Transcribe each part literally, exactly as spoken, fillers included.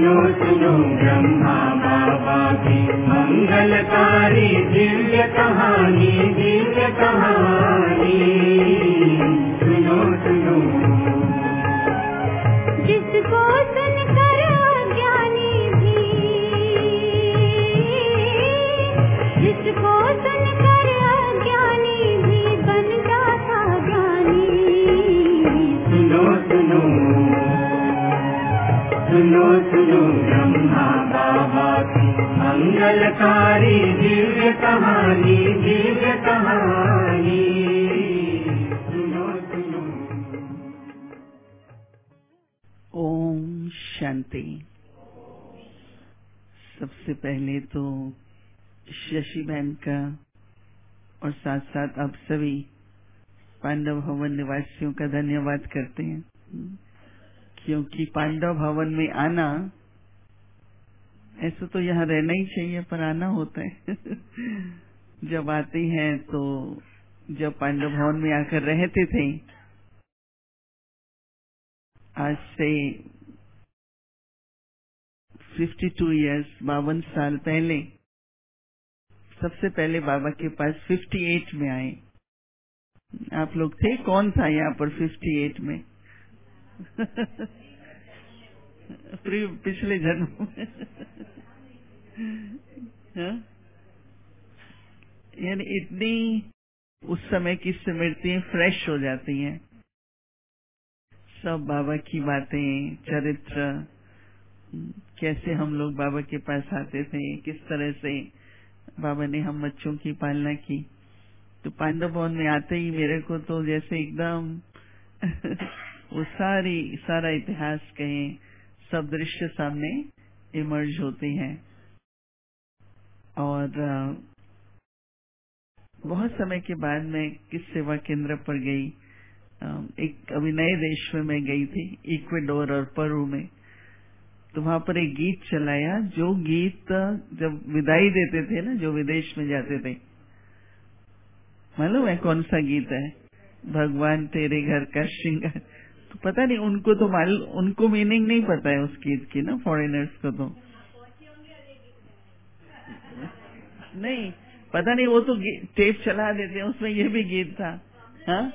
सुनो सुनो ब्रह्मा बाबा की मंगलकारी दिव्य कहानी, दिव्य कहानी। सुनो सुनो जिसको सुनकर अज्ञानी भी, जिसको सुनकर अज्ञानी भी बन जाता ज्ञानी। सुनो सुनो सुनो सुनो ब्रह्मा बाबा की मंगलकारी दिव्य कहानी, दिव्य कहानी। सुनो सुनो। ओम शांति। सबसे पहले तो शशि बहन का और साथ साथ आप सभी पांडव भवन निवासियों का धन्यवाद करते हैं, क्योंकि पांडव भवन में आना, ऐसा तो यहाँ रहना ही चाहिए पर आना होता है। जब आते हैं तो जब पांडव भवन में आकर रहते थे, आज से बावन इयर्स बावन साल पहले सबसे पहले बाबा के पास अट्ठावन में आए। आप लोग थे? कौन था यहाँ पर अट्ठावन में? पिछले जन्म में। यानी इतनी उस समय की स्मृतियां फ्रेश हो जाती हैं, सब बाबा की बातें, चरित्र, कैसे हम लोग बाबा के पास आते थे, किस तरह से बाबा ने हम बच्चों की पालना की। तो पांडव भवन में आते ही मेरे को तो जैसे एकदम वो सारी सारा इतिहास कहें, सब दृश्य सामने इमर्ज होते हैं। और बहुत समय के बाद मैं किस सेवा केंद्र पर गई, एक अभी नए देश में मैं गई थी, इक्वाडोर और पेरू में। तो वहां पर एक गीत चलाया, जो गीत जब विदाई देते थे ना, जो विदेश में जाते थे, मालूम है कौन सा गीत है? भगवान तेरे घर का श्रृंगार। तो पता नहीं उनको तो मालूम, उनको मीनिंग नहीं पता है उस गीत की ना, फॉरेनर्स को तो नहीं पता। नहीं वो तो टेप चला देते हैं, उसमें ये भी गीत था। हाँ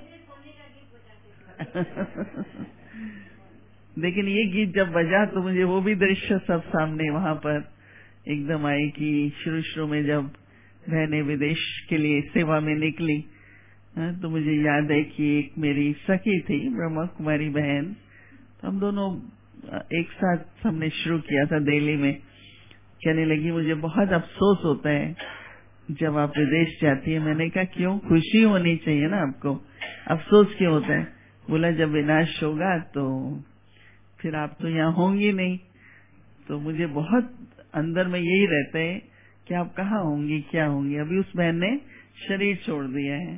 लेकिन ये गीत जब बजा तो मुझे वो भी दृश्य सब सामने वहां पर एकदम आए कि शुरू शुरू में जब बहनें विदेश के लिए सेवा में निकली, तो मुझे याद है कि एक मेरी सखी थी, ब्रह्मा कुमारी बहन, तो हम दोनों एक साथ हमने शुरू किया था दिल्ली में। कहने लगी मुझे बहुत अफसोस होता है जब आप विदेश जाती है। मैंने कहा क्यों? खुशी होनी चाहिए ना आपको, अफसोस क्यों होता है? बोला जब विनाश होगा तो फिर आप तो यहाँ होंगी नहीं। तो मुझे बहुत अंदर में यही रहता है कि आप कहाँ होंगी, क्या होंगी। अभी उस बहन ने शरीर छोड़ दिया है,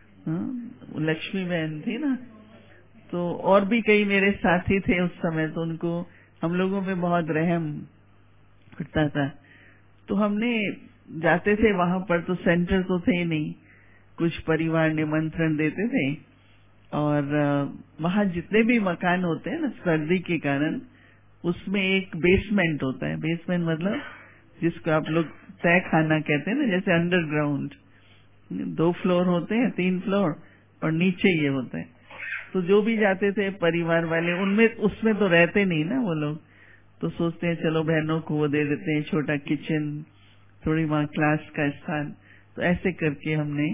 हाँ? लक्ष्मी बहन थी ना, तो और भी कई मेरे साथी थे उस समय, तो उनको हम लोगों पे बहुत रहम उठता था। तो हमने जाते थे वहां पर, तो सेंटर तो थे नहीं, कुछ परिवार निमंत्रण देते थे, और वहां जितने भी मकान होते हैं ना सर्दी के कारण, उसमें एक बेसमेंट होता है। बेसमेंट मतलब जिसको आप लोग तय खाना कहते हैं ना, जैसे अंडरग्राउंड दो फ्लोर होते हैं, तीन फ्लोर, और नीचे ये होता है। तो जो भी जाते थे परिवार वाले, उनमें उसमें तो रहते नहीं ना वो लोग, तो सोचते हैं चलो बहनों को वो दे देते हैं छोटा किचन, थोड़ी वहां क्लास का स्थान। तो ऐसे करके हमने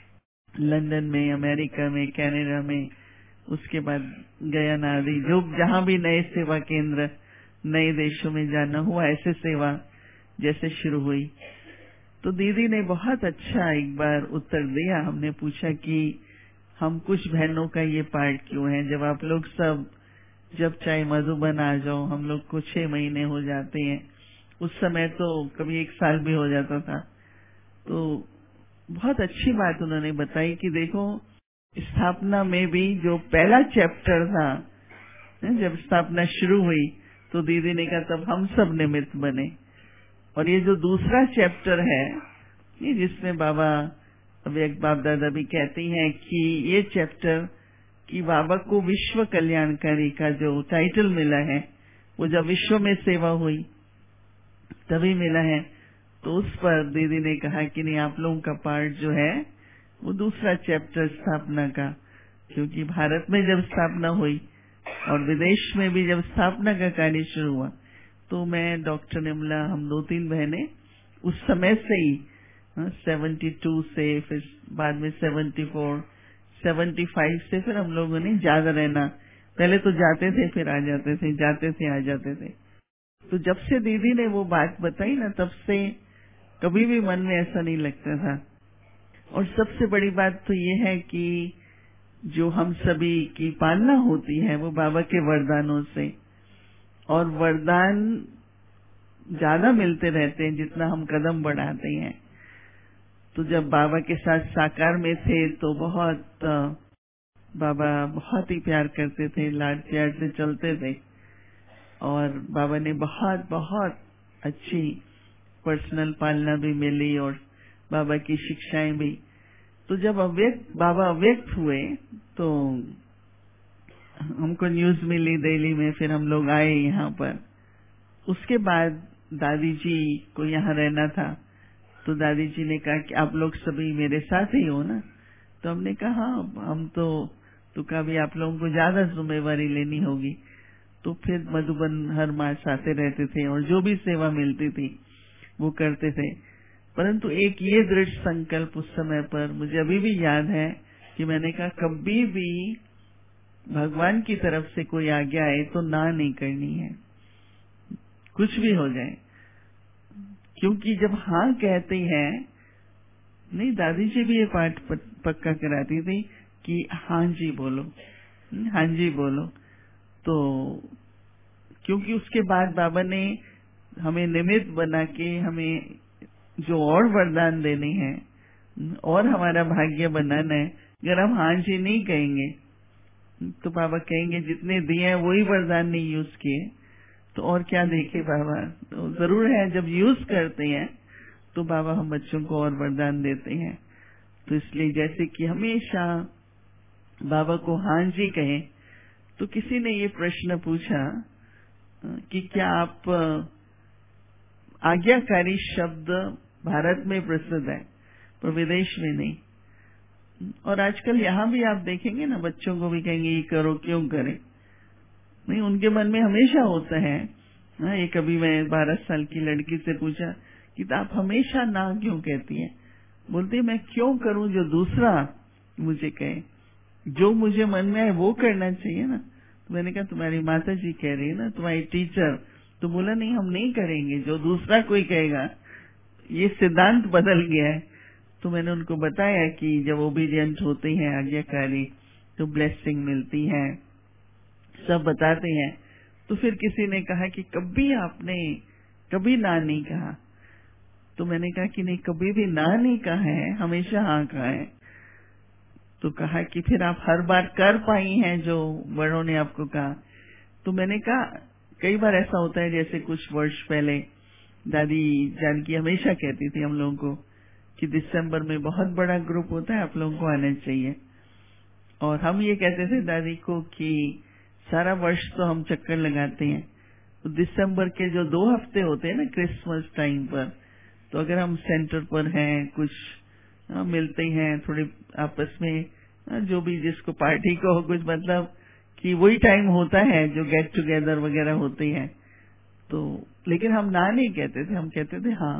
लंदन में, अमेरिका में, कनाडा में, उसके बाद गयाना आदि, जो जहां भी नए सेवा केंद्र, नए देशों में जाना हुआ, ऐसे सेवा जैसे शुरू हुई। तो दीदी ने बहुत अच्छा एक बार उत्तर दिया। हमने पूछा कि हम कुछ बहनों का ये पार्ट क्यों है, जब आप लोग सब, जब चाहे मधुबन आ जाओ, हम लोग को छह महीने हो जाते हैं, उस समय तो कभी एक साल भी हो जाता था। तो बहुत अच्छी बात उन्होंने बताई कि देखो स्थापना में भी जो पहला चैप्टर था, जब स्थापना शुरू हुई तो दीदी ने कहा तब हम सब निमित्त बने, और ये जो दूसरा चैप्टर है, ये जिसमें बाबा अव्यक्त बाप दादा भी कहती हैं कि ये चैप्टर कि बाबा को विश्व कल्याणकारी का जो टाइटल मिला है, वो जब विश्व में सेवा हुई तभी मिला है। तो उस पर दीदी ने कहा कि नहीं, आप लोगों का पार्ट जो है वो दूसरा चैप्टर स्थापना का, क्योंकि भारत में जब स्थापना हुई और विदेश में भी जब स्थापना का कार्य शुरू हुआ तो मैं, डॉक्टर निर्मला, हम दो तीन बहनें उस समय से ही सेवेंटी टू से, फिर बाद में सेवेंटी फोर, सेवेंटी फाइव से फिर हम लोगों ने ज्यादा रहना, पहले तो जाते थे फिर आ जाते थे, जाते थे आ जाते थे। तो जब से दीदी ने वो बात बताई ना, तब से कभी भी मन में ऐसा नहीं लगता था। और सबसे बड़ी बात तो ये है कि जो हम सभी की पालना होती है वो बाबा के वरदानों से, और वरदान ज्यादा मिलते रहते हैं जितना हम कदम बढ़ाते हैं। तो जब बाबा के साथ साकार में थे तो बहुत बाबा बहुत ही प्यार करते थे, लाड प्यार से चलते थे, और बाबा ने बहुत बहुत अच्छी पर्सनल पालना भी मिली और बाबा की शिक्षाएं भी। तो जब अव्यक्त बाबा अव्यक्त हुए तो हमको न्यूज मिली दिल्ली में, फिर हम लोग आए यहाँ पर। उसके बाद दादी जी को यहाँ रहना था, तो दादी जी ने कहा कि आप लोग सभी मेरे साथ ही हो ना। तो हमने कहा हाँ, हम तो तो कभी आप लोगों को ज्यादा जिम्मेवारी लेनी होगी। तो फिर मधुबन हर मास आते रहते थे और जो भी सेवा मिलती थी वो करते थे। परंतु एक ये दृढ़ संकल्प उस समय पर मुझे अभी भी याद है कि मैंने कहा कभी भी भगवान की तरफ से कोई आज्ञा आए तो ना नहीं करनी है, कुछ भी हो जाए। क्योंकि जब हाँ कहते हैं, नहीं, दादी जी भी ये पाठ पक्का कराती थी कि हाँ जी बोलो, हाँ जी बोलो। तो क्योंकि उसके बाद बाबा ने हमें निमित्त बना के हमें जो और वरदान देने हैं और हमारा भाग्य बनाना है। अगर हम हाँ जी नहीं कहेंगे तो बाबा कहेंगे जितने दिए हैं वही वरदान नहीं यूज किए तो और क्या देखे बाबा। तो जरूर है जब यूज करते हैं तो बाबा हम बच्चों को और वरदान देते हैं। तो इसलिए जैसे कि हमेशा बाबा को हाँ जी कहें। तो किसी ने ये प्रश्न पूछा कि क्या आप, आज्ञाकारी शब्द भारत में प्रसिद्ध है पर विदेश में नहीं। और आजकल यहाँ भी आप देखेंगे ना, बच्चों को भी कहेंगे ये करो, क्यों करें, नहीं, उनके मन में हमेशा होता है। हाँ, एक अभी मैं बारह साल की लड़की से पूछा कि आप हमेशा ना क्यों कहती हैं। बोलती मैं क्यों करूं जो दूसरा मुझे कहे, जो मुझे मन में आए वो करना चाहिए ना। तो मैंने कहा तुम्हारी माता जी कह रही है ना, तुम्हारी टीचर। तो बोला नहीं, हम नहीं करेंगे, जो दूसरा कोई कहेगा। ये सिद्धांत बदल गया है। तो मैंने उनको बताया कि जब ओबीडियंट होते हैं, आज्ञाकारी, तो ब्लेसिंग मिलती है, सब बताते हैं। तो फिर किसी ने कहा कि कभी आपने कभी ना नहीं कहा। तो मैंने कहा कि नहीं, कभी भी ना नहीं कहा है, हमेशा हाँ कहा है। तो कहा कि फिर आप हर बार कर पाई हैं जो बड़ों ने आपको कहा। तो मैंने कहा कई बार ऐसा होता है, जैसे कुछ वर्ष पहले दादी जानकी हमेशा कहती थी हम लोगों को कि दिसंबर में बहुत बड़ा ग्रुप होता है, आप लोगों को आना चाहिए। और हम ये कहते थे दादी को कि सारा वर्ष तो हम चक्कर लगाते हैं, तो दिसंबर के जो दो हफ्ते होते हैं ना क्रिसमस टाइम पर, तो अगर हम सेंटर पर हैं, कुछ आ, मिलते हैं थोड़े आपस में, आ, जो भी जिसको पार्टी को हो कुछ, मतलब कि वही टाइम होता है जो गेट टुगेदर वगैरह होते हैं। तो लेकिन हम ना नहीं कहते थे, हम कहते थे हाँ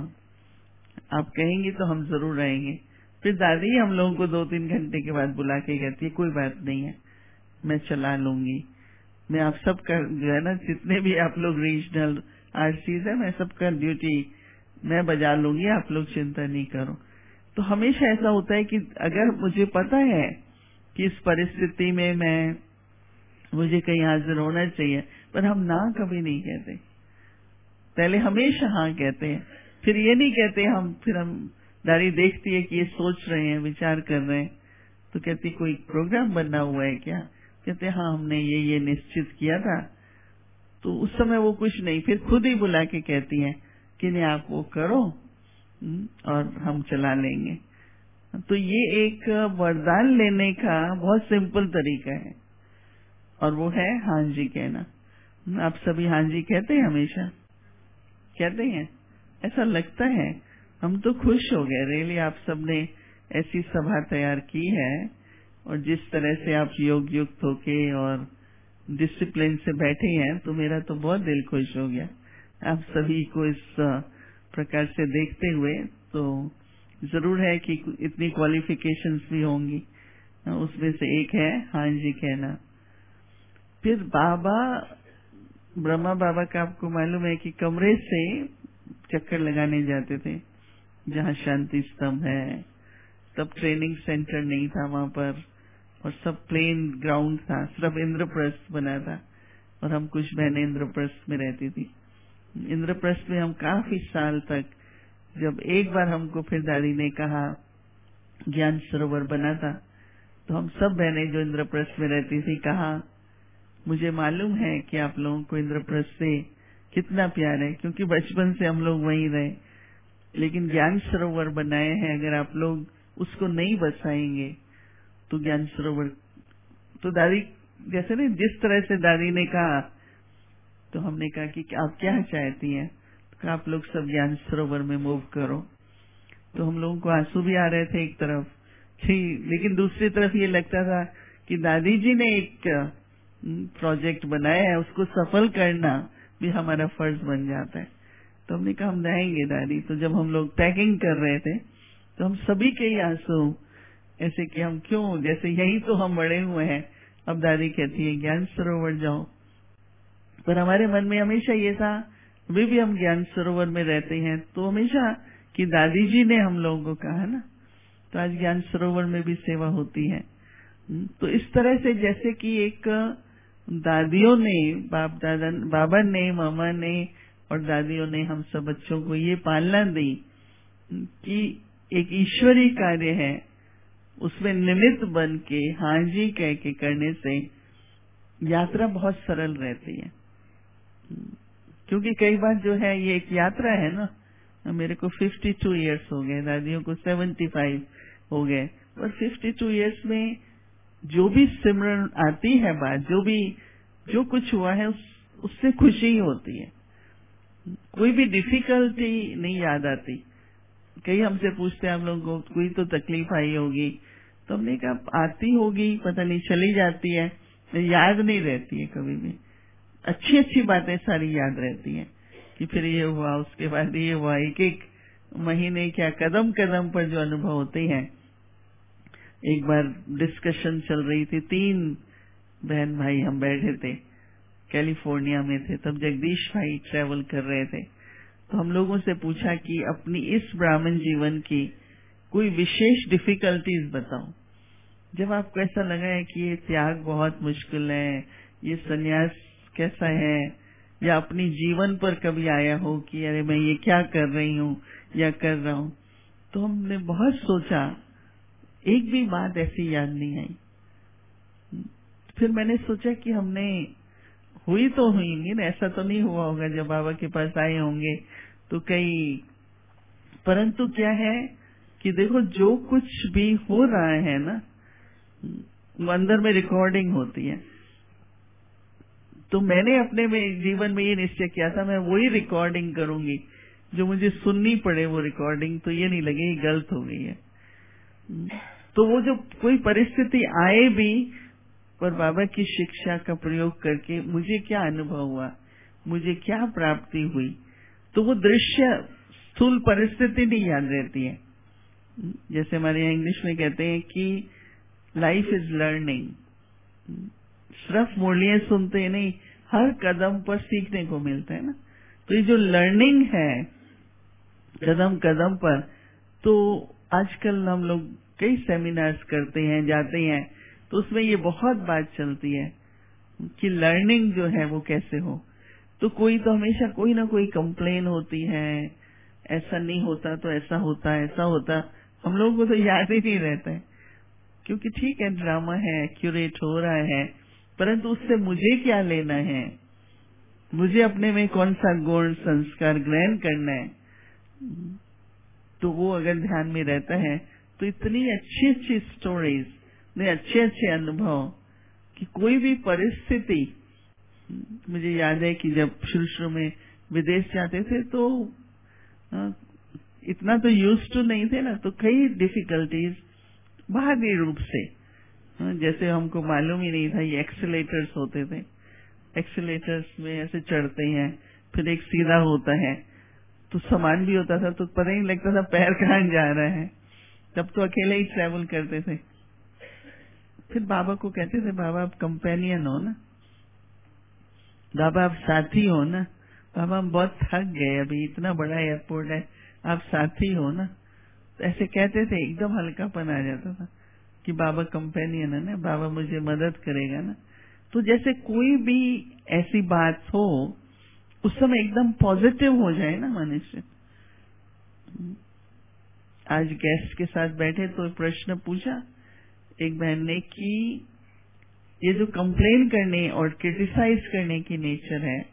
आप कहेंगे तो हम जरूर आएंगे। फिर दादी हम लोगों को दो तीन घंटे के बाद बुला के कहती है कोई बात नहीं है, मैं चला लूंगी, मैं आप सबका जो है ना, जितने भी आप लोग रीजनल आरसीज है, मैं सबका ड्यूटी मैं बजा लूंगी, आप लोग चिंता नहीं करो। तो हमेशा ऐसा होता है कि अगर मुझे पता है कि इस परिस्थिति में मैं मुझे कहीं हाजिर होना चाहिए, पर हम ना कभी नहीं कहते, पहले हमेशा हाँ कहते हैं। फिर ये नहीं कहते हम, फिर हम दादी देखती है कि ये सोच रहे हैं, विचार कर रहे हैं, तो कहती कोई प्रोग्राम बना हुआ है क्या, कहते हाँ हमने ये ये निश्चित किया था। तो उस समय वो कुछ नहीं, फिर खुद ही बुला के कहती हैं कि नहीं आप वो करो और हम चला लेंगे। तो ये एक वरदान लेने का बहुत सिंपल तरीका है, और वो है हाँ जी कहना। आप सभी हाँ जी कहते हैं, हमेशा कहते हैं, ऐसा लगता है। हम तो खुश हो गए रियली, आप सबने ऐसी सभा तैयार की है और जिस तरह से आप योग युक्त होके और डिसिप्लिन से बैठे हैं, तो मेरा तो बहुत दिल खुश हो गया आप सभी को इस प्रकार से देखते हुए। तो जरूर है कि इतनी क्वालिफिकेशंस भी होंगी, उसमें से एक है हाँ जी कहना। फिर बाबा ब्रह्मा बाबा का आपको मालूम है कि कमरे से चक्कर लगाने जाते थे, जहाँ शांति स्तंभ है। तब ट्रेनिंग सेंटर नहीं था वहां पर, और सब प्लेन ग्राउंड था, सिर्फ इंद्रप्रस्थ बना था, और हम कुछ बहनें इंद्रप्रस्थ में रहती थी। इंद्रप्रस्थ में हम काफी साल तक, जब एक बार हमको फिर दादी ने कहा ज्ञान सरोवर बना था, तो हम सब बहनें जो इंद्रप्रस्थ में रहती थी कहा, मुझे मालूम है कि आप लोगों को इंद्रप्रस्थ से कितना प्यार है, क्योंकि बचपन से हम लोग वहीं रहे, लेकिन ज्ञान सरोवर बनाए हैं, अगर आप लोग उसको नहीं बचाएंगे तो ज्ञान सरोवर। तो दादी जैसे ना, जिस तरह से दादी ने कहा, तो हमने कहा कि आप क्या चाहती हैं, तो आप लोग सब ज्ञान सरोवर में मूव करो। तो हम लोगों को आंसू भी आ रहे थे एक तरफ, लेकिन दूसरी तरफ ये लगता था कि दादी जी ने एक प्रोजेक्ट बनाया है, उसको सफल करना भी हमारा फर्ज बन जाता है। तो हमने कहा हम जाएंगे दादी। तो जब हम लोग पैकिंग कर रहे थे, तो हम सभी के ही आंसू ऐसे कि हम क्यों, जैसे यही तो हम बड़े हुए हैं। अब दादी कहती है ज्ञान सरोवर जाओ, पर हमारे मन में हमेशा ये था, वे भी हम ज्ञान सरोवर में रहते हैं, तो हमेशा कि दादी जी ने हम लोगों को कहा ना, तो आज ज्ञान सरोवर में भी सेवा होती है। तो इस तरह से जैसे कि एक दादियों ने, बाप दादा, बाबा ने, मामा ने और दादियों ने हम सब बच्चों को ये पालना दी कि एक ईश्वरीय कार्य है, उसमें निमित्त बन के हाँ जी कह के करने से यात्रा बहुत सरल रहती है। क्योंकि कई बार जो है ये एक यात्रा है ना, मेरे को बावन इयर्स हो गए, दादियों को पचहत्तर हो गए, और बावन इयर्स में जो भी सिमरन आती है बात, जो भी जो कुछ हुआ है उस, उससे खुशी ही होती है, कोई भी डिफिकल्टी नहीं याद आती। कई हमसे पूछते हैं हम लोगों को कोई तो तकलीफ आई होगी, तो हमने कहा आती होगी, पता नहीं चली जाती है, याद नहीं रहती है कभी भी। अच्छी अच्छी बातें सारी याद रहती हैं कि फिर ये हुआ, उसके बाद ये हुआ, एक एक महीने क्या कदम कदम पर जो अनुभव होते हैं। एक बार डिस्कशन चल रही थी, तीन बहन भाई हम बैठे थे, कैलिफोर्निया में थे, तब जगदीश भाई ट्रैवल कर रहे थे। तो हम लोगों से पूछा कि अपनी इस ब्राह्मण जीवन की कोई विशेष डिफिकल्टीज बताओ, जब आपको ऐसा लगा है कि ये त्याग बहुत मुश्किल है, ये संन्यास कैसा है, या अपनी जीवन पर कभी आया हो कि अरे मैं ये क्या कर रही हूँ या कर रहा हूँ। तो हमने बहुत सोचा, एक भी बात ऐसी याद नहीं आई। फिर मैंने सोचा कि हमने हुई तो हुई ना, ऐसा तो नहीं हुआ होगा जब बाबा के पास आए होंगे तो कई, परंतु क्या है कि देखो जो कुछ भी हो रहा है ना, वो अंदर में रिकॉर्डिंग होती है। तो मैंने अपने में जीवन में ये निश्चय किया था, मैं वही रिकॉर्डिंग करूंगी जो मुझे सुननी पड़े, वो रिकॉर्डिंग, तो ये नहीं लगे ये गलत हो गई है। तो वो जो कोई परिस्थिति आए भी, पर बाबा की शिक्षा का प्रयोग करके मुझे क्या अनुभव हुआ, मुझे क्या प्राप्ति हुई, तो वो दृश्य स्थूल परिस्थिति नहीं याद रहती है। जैसे हमारे यहाँ इंग्लिश में कहते हैं कि लाइफ इज लर्निंग, सिर्फ मुरलियां सुनते नहीं, हर कदम पर सीखने को मिलता है ना। तो ये जो लर्निंग है कदम कदम पर, तो आजकल हम लोग कई सेमिनार्स करते हैं, जाते हैं, तो उसमें ये बहुत बात चलती है कि लर्निंग जो है वो कैसे हो। तो कोई तो हमेशा कोई ना कोई कंप्लेन होती है, ऐसा नहीं होता तो ऐसा होता, ऐसा होता, हम लोगों को तो याद ही नहीं रहता है, क्योंकि ठीक है ड्रामा है, क्यूरेट हो रहा है, परंतु उससे मुझे क्या लेना है, मुझे अपने में कौन सा गुण संस्कार ग्रहण करना है। तो वो अगर ध्यान में रहता है तो इतनी अच्छी अच्छी स्टोरीज, इतने अच्छे अच्छे अनुभव कि कोई भी परिस्थिति मुझे याद है कि जब शुरू शुरू में विदेश जाते थे तो आ, इतना तो यूज टू नहीं थे ना, तो कई डिफिकल्टीज बाहरी रूप से, आ, जैसे हमको मालूम ही नहीं था ये एक्सीलेटर्स होते थे, एक्सीलेटर्स में ऐसे चढ़ते हैं, फिर एक सीधा होता है, तो सामान भी होता था तो पता ही नहीं लगता था पैर कहाँ जा रहा है। तब तो अकेले ही ट्रैवल करते थे। फिर बाबा को कहते थे, बाबा आप कंपेनियन हो ना, बाबा आप साथी हो ना, बाबा हम बहुत थक गए, अभी इतना बड़ा एयरपोर्ट है, आप साथी हो ना। तो ऐसे कहते थे, एकदम हल्कापन आ जाता था कि बाबा कंपेनियन है ना, बाबा मुझे मदद करेगा ना। तो जैसे कोई भी ऐसी बात हो उस समय एकदम पॉजिटिव हो जाए ना मनुष्य। आज गेस्ट के साथ बैठे तो प्रश्न पूछा एक बहन ने कि ये जो कंप्लेन करने और क्रिटिसाइज करने की नेचर है,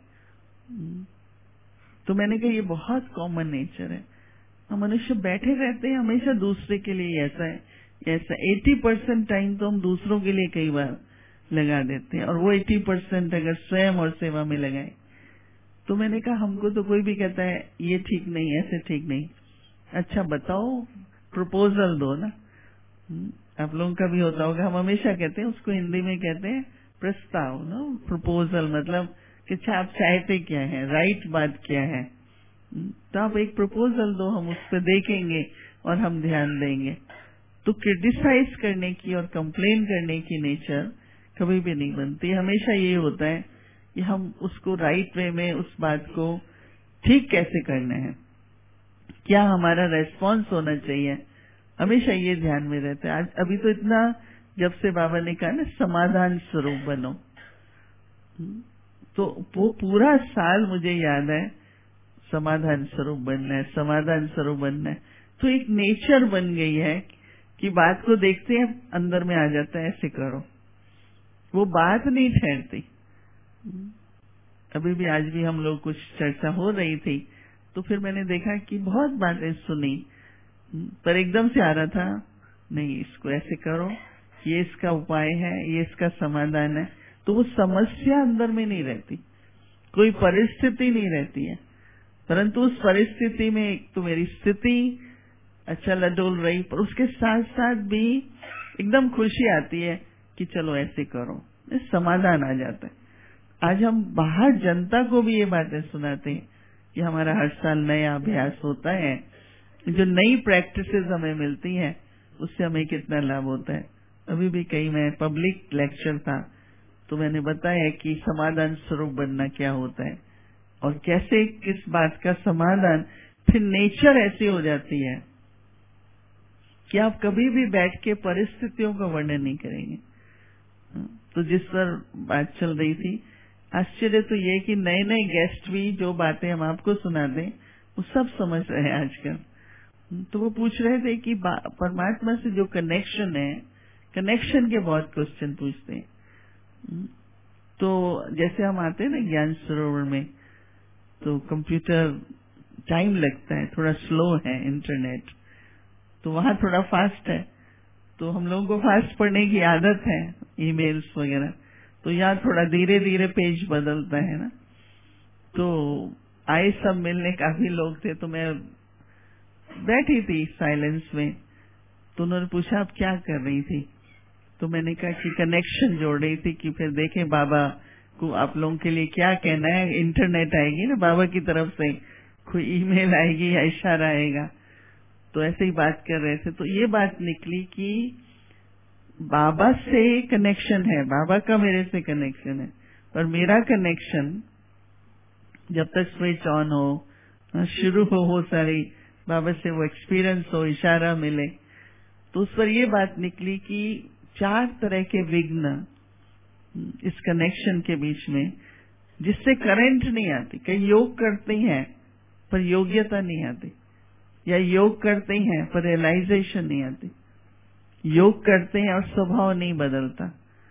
तो मैंने कहा ये बहुत कॉमन नेचर है। हम मनुष्य बैठे रहते हैं हमेशा दूसरे के लिए, ऐसा है ऐसा अस्सी परसेंट टाइम तो हम दूसरों के लिए कई बार लगा देते हैं, और वो अस्सी परसेंट अगर स्वयं और सेवा में लगाए। तो मैंने कहा हमको तो कोई भी कहता है ये ठीक नहीं, ऐसे ठीक नहीं, अच्छा बताओ प्रपोजल दो ना। आप लोगों का भी होता होगा, हम हमेशा कहते हैं, उसको हिंदी में कहते हैं प्रस्ताव ना, प्रपोजल मतलब कि अच्छा आप चाहते क्या है, राइट बात क्या है, तो आप एक प्रपोजल दो, हम उस पर देखेंगे और हम ध्यान देंगे। तो क्रिटिसाइज करने की और कंप्लेन करने की नेचर कभी भी नहीं बनती। हमेशा ये होता है कि हम उसको राइट वे में उस बात को ठीक कैसे करना है, क्या हमारा रेस्पॉन्स होना चाहिए, हमेशा ये ध्यान में रहता है। आज अभी तो इतना, जब से बाबा ने कहा ना समाधान स्वरूप बनो, तो वो पूरा साल मुझे याद है समाधान स्वरूप बनना है, समाधान स्वरूप बनना है। तो एक नेचर बन गई है कि बात को देखते हैं अंदर में आ जाता है, ऐसे करो, वो बात नहीं ठहरती। अभी भी आज भी हम लोग कुछ चर्चा हो रही थी, तो फिर मैंने देखा कि बहुत बातें सुनी, पर एकदम से आ रहा था नहीं इसको ऐसे करो, ये इसका उपाय है, ये इसका समाधान है। तो वो समस्या अंदर में नहीं रहती, कोई परिस्थिति नहीं रहती है, परंतु उस परिस्थिति में एक तो मेरी स्थिति अच्छा लडोल रही, पर उसके साथ साथ भी एकदम खुशी आती है कि चलो ऐसे करो, समाधान आ जाता है। आज हम बाहर जनता को भी ये बातें सुनाते हैं कि हमारा हर साल नया अभ्यास होता है, जो नई प्रैक्टिसेस हमें मिलती हैं उससे हमें कितना लाभ होता है। अभी भी कहीं मैं पब्लिक लेक्चर था तो मैंने बताया कि समाधान स्वरूप बनना क्या होता है और कैसे किस बात का समाधान, फिर नेचर ऐसी हो जाती है कि आप कभी भी बैठ के परिस्थितियों का वर्णन नहीं करेंगे। तो जिस पर बात चल रही थी, आश्चर्य तो ये कि नए नए गेस्ट भी जो बातें हम आपको सुनाते हैं वो सब समझ रहे हैं आजकल। तो वो पूछ रहे थे कि परमात्मा से जो कनेक्शन है, कनेक्शन के बहुत क्वेश्चन पूछते हैं। तो जैसे हम आते हैं ना ज्ञान सरोवर में, तो कंप्यूटर टाइम लगता है, थोड़ा स्लो है इंटरनेट, तो वहां थोड़ा फास्ट है, तो हम लोगों को फास्ट पढ़ने की आदत है, ईमेल्स वगैरह, तो यहाँ थोड़ा धीरे धीरे पेज बदलता है ना। तो आए सब मिलने, काफी लोग थे, तो मैं बैठी थी साइलेंस में, तो उन्होंने पूछा आप क्या कर रही थी, तो मैंने कहा कि कनेक्शन जोड़ रही थी कि फिर देखें बाबा को आप लोगों के लिए क्या कहना है। इंटरनेट आएगी ना बाबा की तरफ से, कोई ईमेल आएगी या इशारा आएगा, तो ऐसे ही बात कर रहे थे। तो ये बात निकली कि बाबा से कनेक्शन है, बाबा का मेरे से कनेक्शन है, पर मेरा कनेक्शन जब तक स्विच ऑन हो, शुरू हो हो सारी बाबा से वो एक्सपीरियंस हो, इशारा मिले, तो उस पर ये बात निकली कि चार तरह के विघ्न इस कनेक्शन के बीच में, जिससे करंट नहीं आती। कई योग करते हैं पर योग्यता नहीं आती, या योग करते हैं पर रियलाइजेशन नहीं आती, योग करते हैं और स्वभाव नहीं बदलता।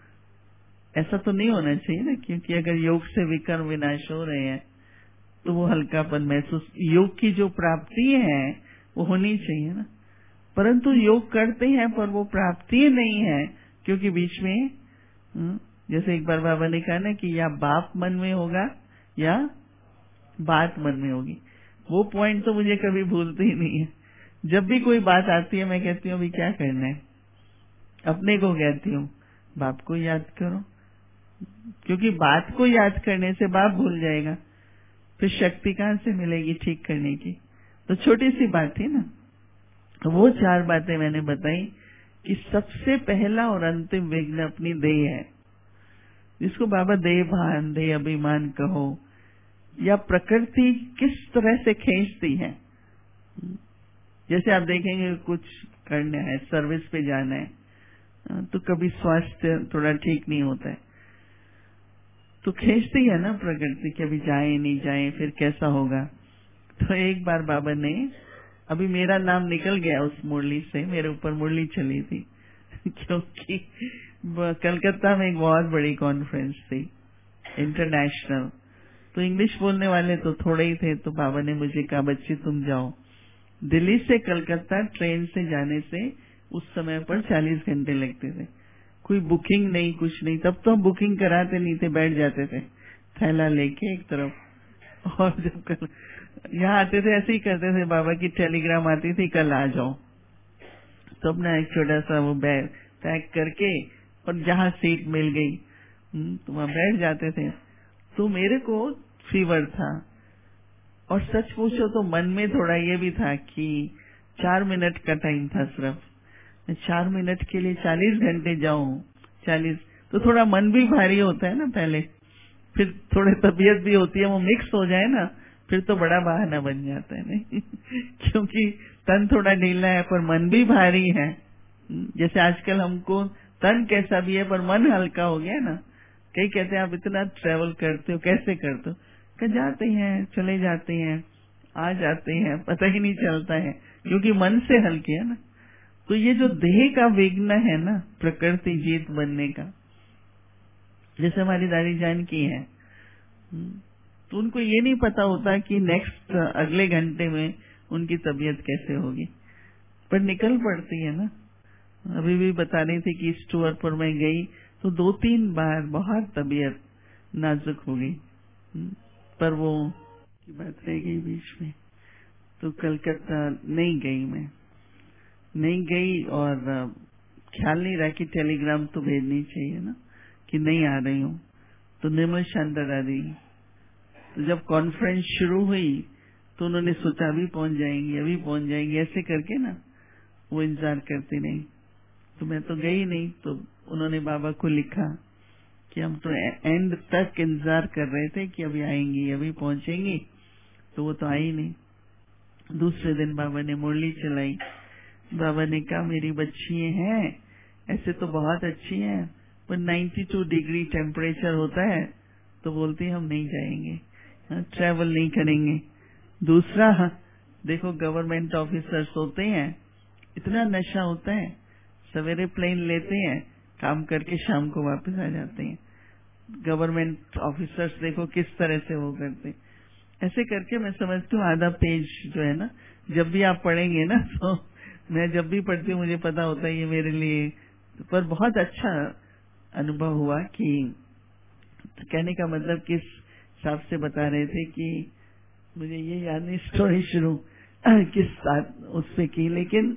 ऐसा तो नहीं होना चाहिए ना, क्योंकि अगर योग से विकर्म विनाश हो रहे हैं तो वो हल्कापन महसूस, योग की जो प्राप्ति है वो होनी चाहिए ना। परंतु योग करते हैं पर वो प्राप्ति नहीं है, क्योंकि बीच में जैसे एक बार बाबा ने कहा ना कि या बाप मन में होगा या बात मन में होगी। वो पॉइंट तो मुझे कभी भूलते ही नहीं है। जब भी कोई बात आती है मैं कहती हूँ अभी क्या करना है, अपने को कहती हूँ बाप को याद करो, क्योंकि बात को याद करने से बाप भूल जाएगा, फिर शक्ति कहाँ से मिलेगी ठीक करने की। तो छोटी सी बात थी ना, वो चार बातें मैंने बताई कि सबसे पहला और अंतिम विघ्न अपनी देह है, जिसको बाबा देह भान देह अभिमान कहो, या प्रकृति किस तरह से खींचती है। जैसे आप देखेंगे कुछ करना है, सर्विस पे जाना है, तो कभी स्वास्थ्य थोड़ा ठीक नहीं होता है तो खींचती है ना प्रकृति कि अभी जाए नहीं जाए फिर कैसा होगा। तो एक बार बाबा ने, अभी मेरा नाम निकल गया उस मुरली से, मेरे ऊपर मुरली चली थी क्योंकि कलकत्ता में एक बहुत बड़ी कॉन्फ्रेंस थी इंटरनेशनल, तो इंग्लिश बोलने वाले तो थोड़े ही थे। तो बाबा ने मुझे कहा बच्ची तुम जाओ। दिल्ली से कलकत्ता ट्रेन से जाने से उस समय पर चालीस घंटे लगते थे, कोई बुकिंग नहीं कुछ नहीं। तब तो हम बुकिंग कराते नहीं थे, बैठ जाते थे थैला लेके एक तरफ, और जब कल यहाँ आते थे ऐसे ही करते थे। बाबा की टेलीग्राम आती थी कल आ जाओ, तो अपना एक छोटा सा वो बैग पैक करके और जहाँ सीट मिल गई तो वहां बैठ जाते थे। तो मेरे को फीवर था, और सच पूछो तो मन में थोड़ा ये भी था कि चार मिनट का टाइम था सिर्फ, चार मिनट के लिए चालीस घंटे जाऊं, चालीस तो थोड़ा मन भी भारी होता है ना पहले, फिर थोड़ी तबीयत भी होती है, वो मिक्स हो जाए ना फिर तो बड़ा बहाना बन जाता है नहीं क्योंकि तन थोड़ा ढीला है पर मन भी भारी है। जैसे आजकल हमको तन कैसा भी है पर मन हल्का हो गया ना। कई कहते हैं आप इतना ट्रेवल करते हो, कैसे करते हो? कहीं जाते हैं, चले जाते हैं, आ जाते हैं, पता ही नहीं चलता है क्योंकि मन से हल्के है ना। तो ये जो देह का विघ्न है ना, प्रकृति जीत बनने का, जैसे हमारी दादी जान की है, तो उनको ये नहीं पता होता कि नेक्स्ट अगले घंटे में उनकी तबीयत कैसे होगी, पर निकल पड़ती है ना। अभी भी बता रही थी कि इस टूर पर मैं गई तो दो तीन बार बहुत तबीयत नाजुक हो गई, पर वो की बात रह गई बीच में। तो कलकत्ता नहीं गई, मैं नहीं गई, और ख्याल नहीं रहा कि टेलीग्राम तो भेजनी चाहिए ना कि नहीं आ रही हूँ। तो निर्मल शांता दादी, तो जब कॉन्फ्रेंस शुरू हुई तो उन्होंने सोचा अभी पहुंच जाएंगी अभी पहुंच जाएंगी ऐसे करके ना वो इंतजार करती नहीं। तो मैं तो गई नहीं, तो उन्होंने बाबा को लिखा कि हम तो एंड तक इंतजार कर रहे थे कि अभी आएंगी अभी पहुंचेंगी, तो वो तो आई नहीं। दूसरे दिन बाबा ने मुरली चलाई। बाबा ने कहा मेरी बच्ची हैं ऐसे तो बहुत अच्छी हैं, पर बानवे डिग्री टेम्परेचर होता है तो बोलती हम नहीं जाएंगे, ट्रैवल नहीं करेंगे। दूसरा देखो गवर्नमेंट ऑफिसर्स होते हैं, इतना नशा होता है, सवेरे प्लेन लेते हैं, काम करके शाम को वापस आ जाते हैं। गवर्नमेंट ऑफिसर्स देखो किस तरह से वो करते। ऐसे करके मैं समझती हूँ आधा पेज जो है ना, जब भी आप पढ़ेंगे ना, तो मैं जब भी पढ़ती हूँ मुझे पता होता है ये मेरे लिए, पर बहुत अच्छा अनुभव हुआ कि कहने का मतलब किस हिसाब से बता रहे थे कि मुझे ये याद नहीं स्टोरी शुरू किस साथ उससे की, लेकिन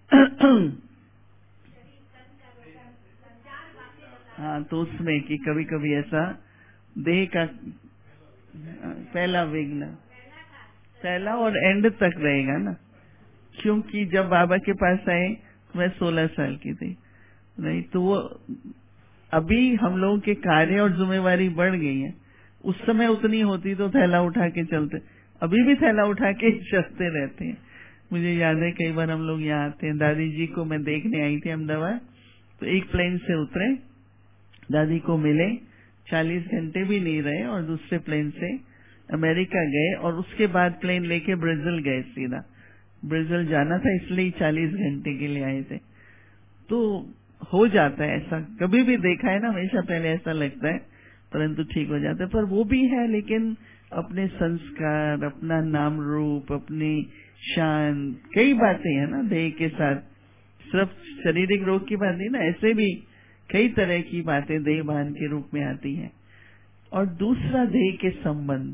हाँ तो उसमें कि कभी कभी ऐसा देह का पहला विघ्न पहला और एंड तक रहेगा ना, क्योंकि जब बाबा के पास आए मैं सोलह साल की थी नहीं, तो वो अभी हम लोगों के कार्य और जिम्मेवारी बढ़ गई है। उस समय उतनी होती तो थैला उठा के चलते, अभी भी थैला उठा के चलते रहते हैं। मुझे याद है कई बार हम लोग यहाँ आते हैं, दादी जी को मैं देखने आई थी अहमदाबाद, तो एक प्लेन से उतरे, दादी को मिले, चालीस घंटे भी नहीं रहे और दूसरे प्लेन से अमेरिका गए, और उसके बाद प्लेन लेके ब्राजील गए, सीधा ब्राजील जाना था इसलिए चालीस घंटे के लिए आए थे। तो हो जाता है ऐसा, कभी भी देखा है ना, हमेशा पहले ऐसा लगता है परंतु ठीक हो जाता है। पर वो भी है, लेकिन अपने संस्कार, अपना नाम रूप, अपनी शान, कई बातें हैं ना देह के साथ, सिर्फ शारीरिक रोग की बात नहीं ना, ऐसे भी कई तरह की बातें देह भान के रूप में आती हैं। और दूसरा देह के संबंध,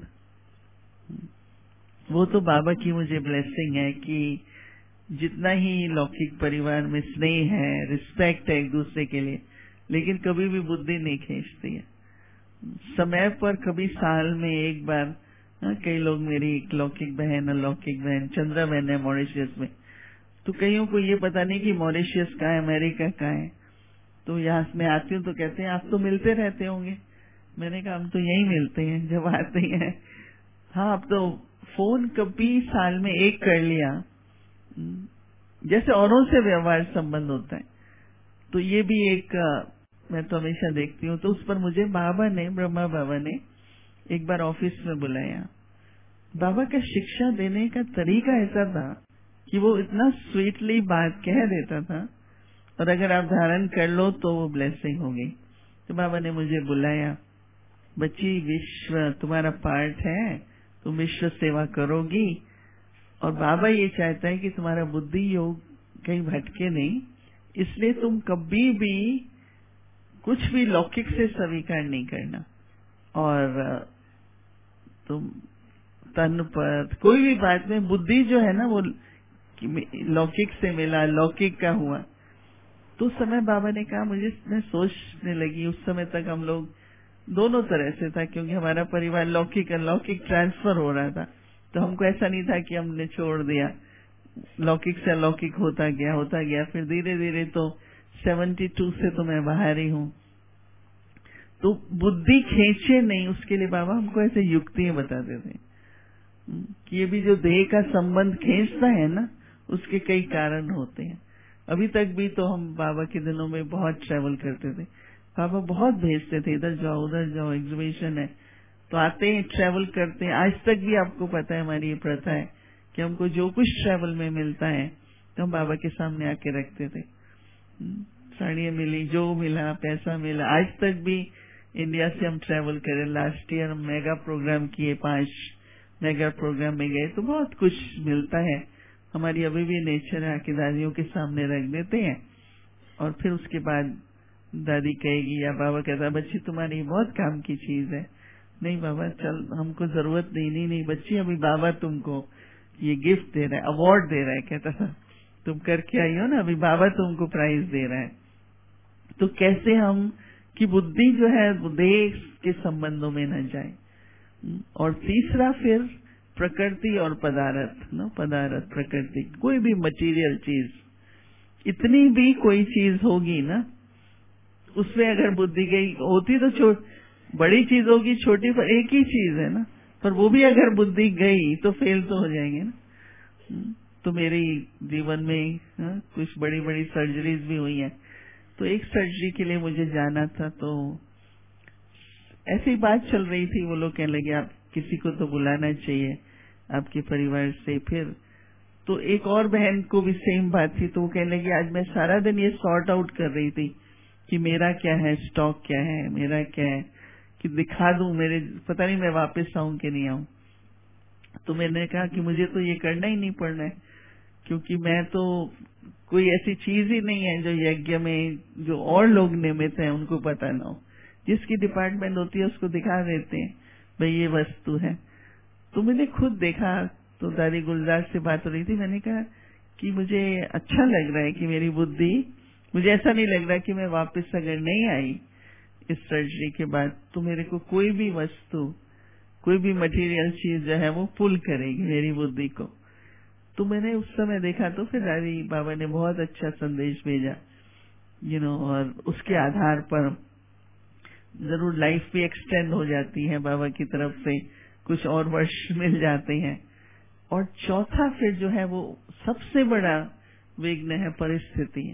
वो तो बाबा की मुझे ब्लेसिंग है कि जितना ही लौकिक परिवार में स्नेह है, रिस्पेक्ट है एक दूसरे के लिए, लेकिन कभी भी बुद्धि नहीं खींचती है। समय पर कभी साल में एक बार, हाँ, कई लोग, मेरी एक लौकिक बहन, अलौकिक बहन चंद्रा बहन है मॉरिशियस में, तो कईयों को ये पता नहीं कि मॉरिशियस कहाँ है, अमेरिका कहाँ है। तो यहाँ मैं आती हूँ तो कहते हैं आप तो मिलते रहते होंगे। मैंने कहा हम तो यही मिलते हैं जब आते हैं। हाँ, अब तो फोन कभी साल में एक कर लिया, जैसे औरों से व्यवहार संबंध होता है। तो ये भी एक, मैं तो हमेशा देखती हूँ। तो उस पर मुझे बाबा ने, ब्रह्मा बाबा ने एक बार ऑफिस में बुलाया। बाबा का शिक्षा देने का तरीका ऐसा था कि वो इतना स्वीटली बात कह देता था, और अगर आप धारण कर लो तो वो ब्लेसिंग हो गई। तो बाबा ने मुझे बुलाया, बच्ची विश्व तुम्हारा पार्ट है, तुम विश्व सेवा करोगी, और बाबा ये चाहता है कि तुम्हारा बुद्धि योग कहीं भटके नहीं, इसलिए तुम कभी भी कुछ भी लौकिक से स्वीकार नहीं करना, और तुम तन पर कोई भी बात में बुद्धि जो है ना वो लौकिक से मिला, लौकिक का हुआ। तो उस समय बाबा ने कहा, मुझे मैं सोचने लगी, उस समय तक हम लोग दोनों तरह से था, क्योंकि हमारा परिवार लौकिक अलौकिक ट्रांसफर हो रहा था। तो हमको ऐसा नहीं था कि हमने छोड़ दिया, लौकिक से अलौकिक होता गया होता गया फिर धीरे धीरे तो सेवेंटी टू से तो मैं बाहर ही हूँ। तो बुद्धि खींचे नहीं, उसके लिए बाबा हमको ऐसे युक्तियां बताते थे कि ये भी जो देह का संबंध खींचता है ना, उसके कई कारण होते हैं। अभी तक भी तो हम बाबा के दिनों में बहुत ट्रैवल करते थे, बाबा बहुत भेजते थे, इधर जाओ उधर जाओ, एग्जीबिशन है तो आते हैं, ट्रैवल करते हैं। आज तक भी आपको पता है हमारी ये प्रथा है कि हमको जो कुछ ट्रैवल में मिलता है तो हम बाबा के सामने आके रखते थे। साड़ियाँ मिली, जो मिला, पैसा मिला। आज तक भी इंडिया से हम ट्रैवल करें, लास्ट ईयर हम मेगा प्रोग्राम किए, पांच मेगा प्रोग्राम में गए, तो बहुत कुछ मिलता है। हमारी अभी भी नेचर है, आके दादियों के सामने रख देते हैं, और फिर उसके बाद दादी कहेगी या बाबा कहता है, बच्ची तुम्हारी बहुत काम की चीज है। नहीं बाबा चल, हमको जरूरत नहीं। नहीं नहीं बच्ची, अभी बाबा तुमको ये गिफ्ट दे रहा है, अवार्ड दे रहा है, कहता था तुम करके आई हो ना, अभी बाबा तुमको प्राइज दे रहा है। तो कैसे हम कि बुद्धि जो है देह के संबंधों में न जाए। और तीसरा फिर प्रकृति और पदार्थ, ना पदार्थ प्रकृति, कोई भी मटेरियल चीज, इतनी भी कोई चीज होगी ना, उसमें अगर बुद्धि गई होती तो छोट बड़ी चीज होगी, छोटी पर एक ही चीज है ना, पर वो भी अगर बुद्धि गई तो फेल तो हो जाएंगे ना। तो मेरे जीवन में हा? कुछ बड़ी बड़ी सर्जरीज भी हुई हैं। तो एक सर्जरी के लिए मुझे जाना था, तो ऐसी बात चल रही थी, वो लोग कहने लगे आप किसी को तो बुलाना चाहिए आपके परिवार से। फिर तो एक और बहन को भी सेम बात थी, तो वो कहने लगी आज मैं सारा दिन ये सॉर्ट आउट कर रही थी कि मेरा क्या है, स्टॉक क्या है, मेरा क्या है, कि दिखा दूं, मेरे पता नहीं मैं वापस आऊं कि नहीं आऊं। तो मैंने कहा कि मुझे तो ये करना ही नहीं पड़ना है, क्योंकि मैं तो कोई ऐसी चीज ही नहीं है जो यज्ञ में जो और लोग नियमित हैं उनको पता ना हो। जिसकी डिपार्टमेंट होती है उसको दिखा देते हैं, भाई ये वस्तु है। तो मैंने खुद देखा, तो दादी गुलजार से बात हो रही थी, मैंने कहा कि मुझे अच्छा लग रहा है कि मेरी बुद्धि, मुझे ऐसा नहीं लग रहा कि मैं वापस अगर नहीं आई इस सर्जरी के बाद तो मेरे को कोई भी वस्तु, कोई भी मटेरियल चीज जो है वो पुल करेगी मेरी बुद्धि को। तो मैंने उस समय देखा, तो फिर दादी बाबा ने बहुत अच्छा संदेश भेजा, यू नो, और उसके आधार पर जरूर लाइफ भी एक्सटेंड हो जाती है, बाबा की तरफ से कुछ और वर्ष मिल जाते हैं। और चौथा फिर जो है वो सबसे बड़ा विघ्न है परिस्थिति,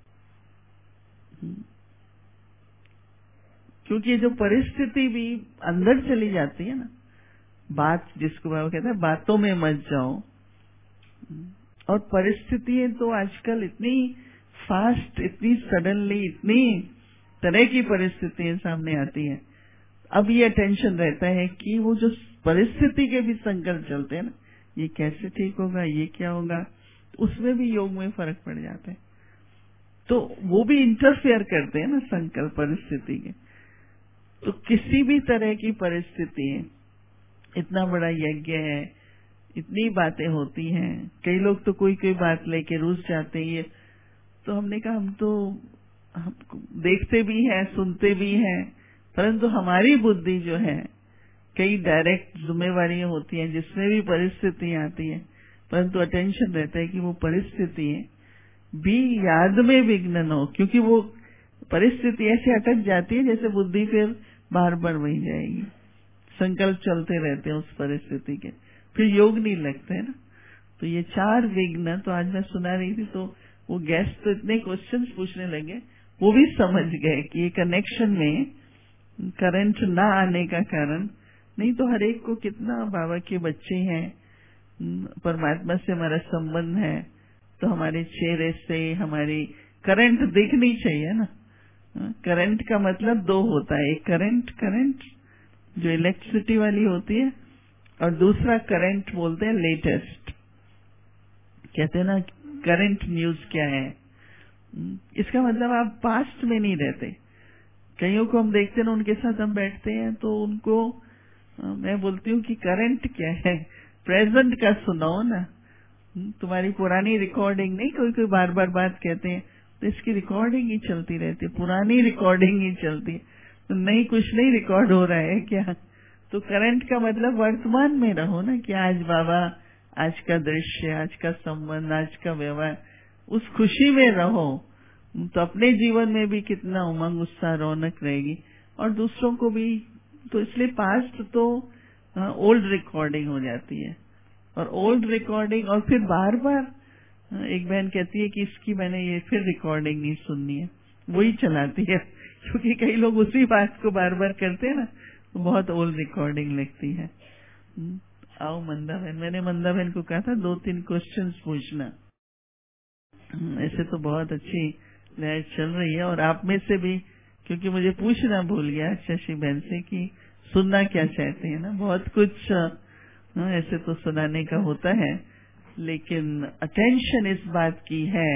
क्योंकि जो परिस्थिति भी अंदर चली जाती है ना, बात जिसको बाबा कहते हैं बातों में मत जाओ। और परिस्थितियां तो आजकल इतनी फास्ट, इतनी सडनली, इतनी तरह की परिस्थितियां सामने आती हैं। अब ये टेंशन रहता है कि वो जो परिस्थिति के भी संकल्प चलते हैं ना, ये कैसे ठीक होगा, ये क्या होगा, उसमें भी योग में फर्क पड़ जाता है। तो वो भी इंटरफेयर करते हैं ना संकल्प परिस्थिति के। तो किसी भी तरह की परिस्थिति है, इतना बड़ा यज्ञ है, इतनी बातें होती हैं, कई लोग तो कोई कोई बात लेके रूस जाते हैं। तो हमने कहा हम तो हम देखते भी हैं, सुनते भी हैं, परंतु हमारी बुद्धि जो है, कई डायरेक्ट जिम्मेवारियां होती हैं जिसमें भी परिस्थितियां आती हैं, परंतु अटेंशन रहता है कि वो परिस्थिति भी याद में विघ्न न हो, क्योंकि वो परिस्थिति ऐसे अटक जाती है जैसे बुद्धि फिर बार बार वही जाएगी। संकल्प चलते रहते हैं उस परिस्थिति के, फिर योग नहीं लगते है ना। तो ये चार विघ्न, तो आज मैं सुना रही थी तो वो गेस्ट तो इतने क्वेश्चंस पूछने लगे, वो भी समझ गए कि ये कनेक्शन में करंट ना आने का कारण नहीं तो हर एक को कितना बाबा के बच्चे हैं, परमात्मा से हमारा संबंध है, तो हमारे चेहरे से हमारी करंट दिखनी चाहिए ना। करंट का मतलब दो होता है, एक करंट करंट जो इलेक्ट्रिसिटी वाली होती है, और दूसरा करंट बोलते हैं लेटेस्ट, कहते हैं ना करंट न्यूज क्या है। इसका मतलब आप पास्ट में नहीं रहते। कईयों को हम देखते हैं ना, उनके साथ हम बैठते हैं तो उनको मैं बोलती हूँ कि करंट क्या है, प्रेजेंट का सुनाओ ना। तुम्हारी पुरानी रिकॉर्डिंग नहीं, कोई कोई बार बार बात कहते हैं तो इसकी रिकॉर्डिंग ही चलती रहती है, पुरानी रिकॉर्डिंग ही चलती है, तो नहीं कुछ नहीं रिकॉर्ड हो रहा है क्या। तो करंट का मतलब वर्तमान में रहो ना, कि आज बाबा, आज का दृश्य, आज का संबंध, आज का व्यवहार, उस खुशी में रहो, तो अपने जीवन में भी कितना उमंग उत्साह रौनक रहेगी और दूसरों को भी। तो इसलिए पास्ट तो ओल्ड रिकॉर्डिंग हो जाती है, और ओल्ड रिकॉर्डिंग, और फिर बार बार एक बहन कहती है कि इसकी मैंने ये फिर रिकॉर्डिंग नहीं सुननी है, वही चलाती है, क्योंकि कई लोग उसी बात को बार बार करते हैं ना, तो बहुत ओल्ड रिकॉर्डिंग लगती है। आओ मंदा बहन, मैंने मंदा बहन को कहा था दो तीन क्वेश्चंस पूछना। ऐसे तो बहुत अच्छी लहर चल रही है, और आप में से भी, क्योंकि मुझे पूछना भूल गया शशि बहन से कि सुनना क्या चाहते हैं ना, बहुत कुछ ऐसे तो सुनाने का होता है, लेकिन अटेंशन इस बात की है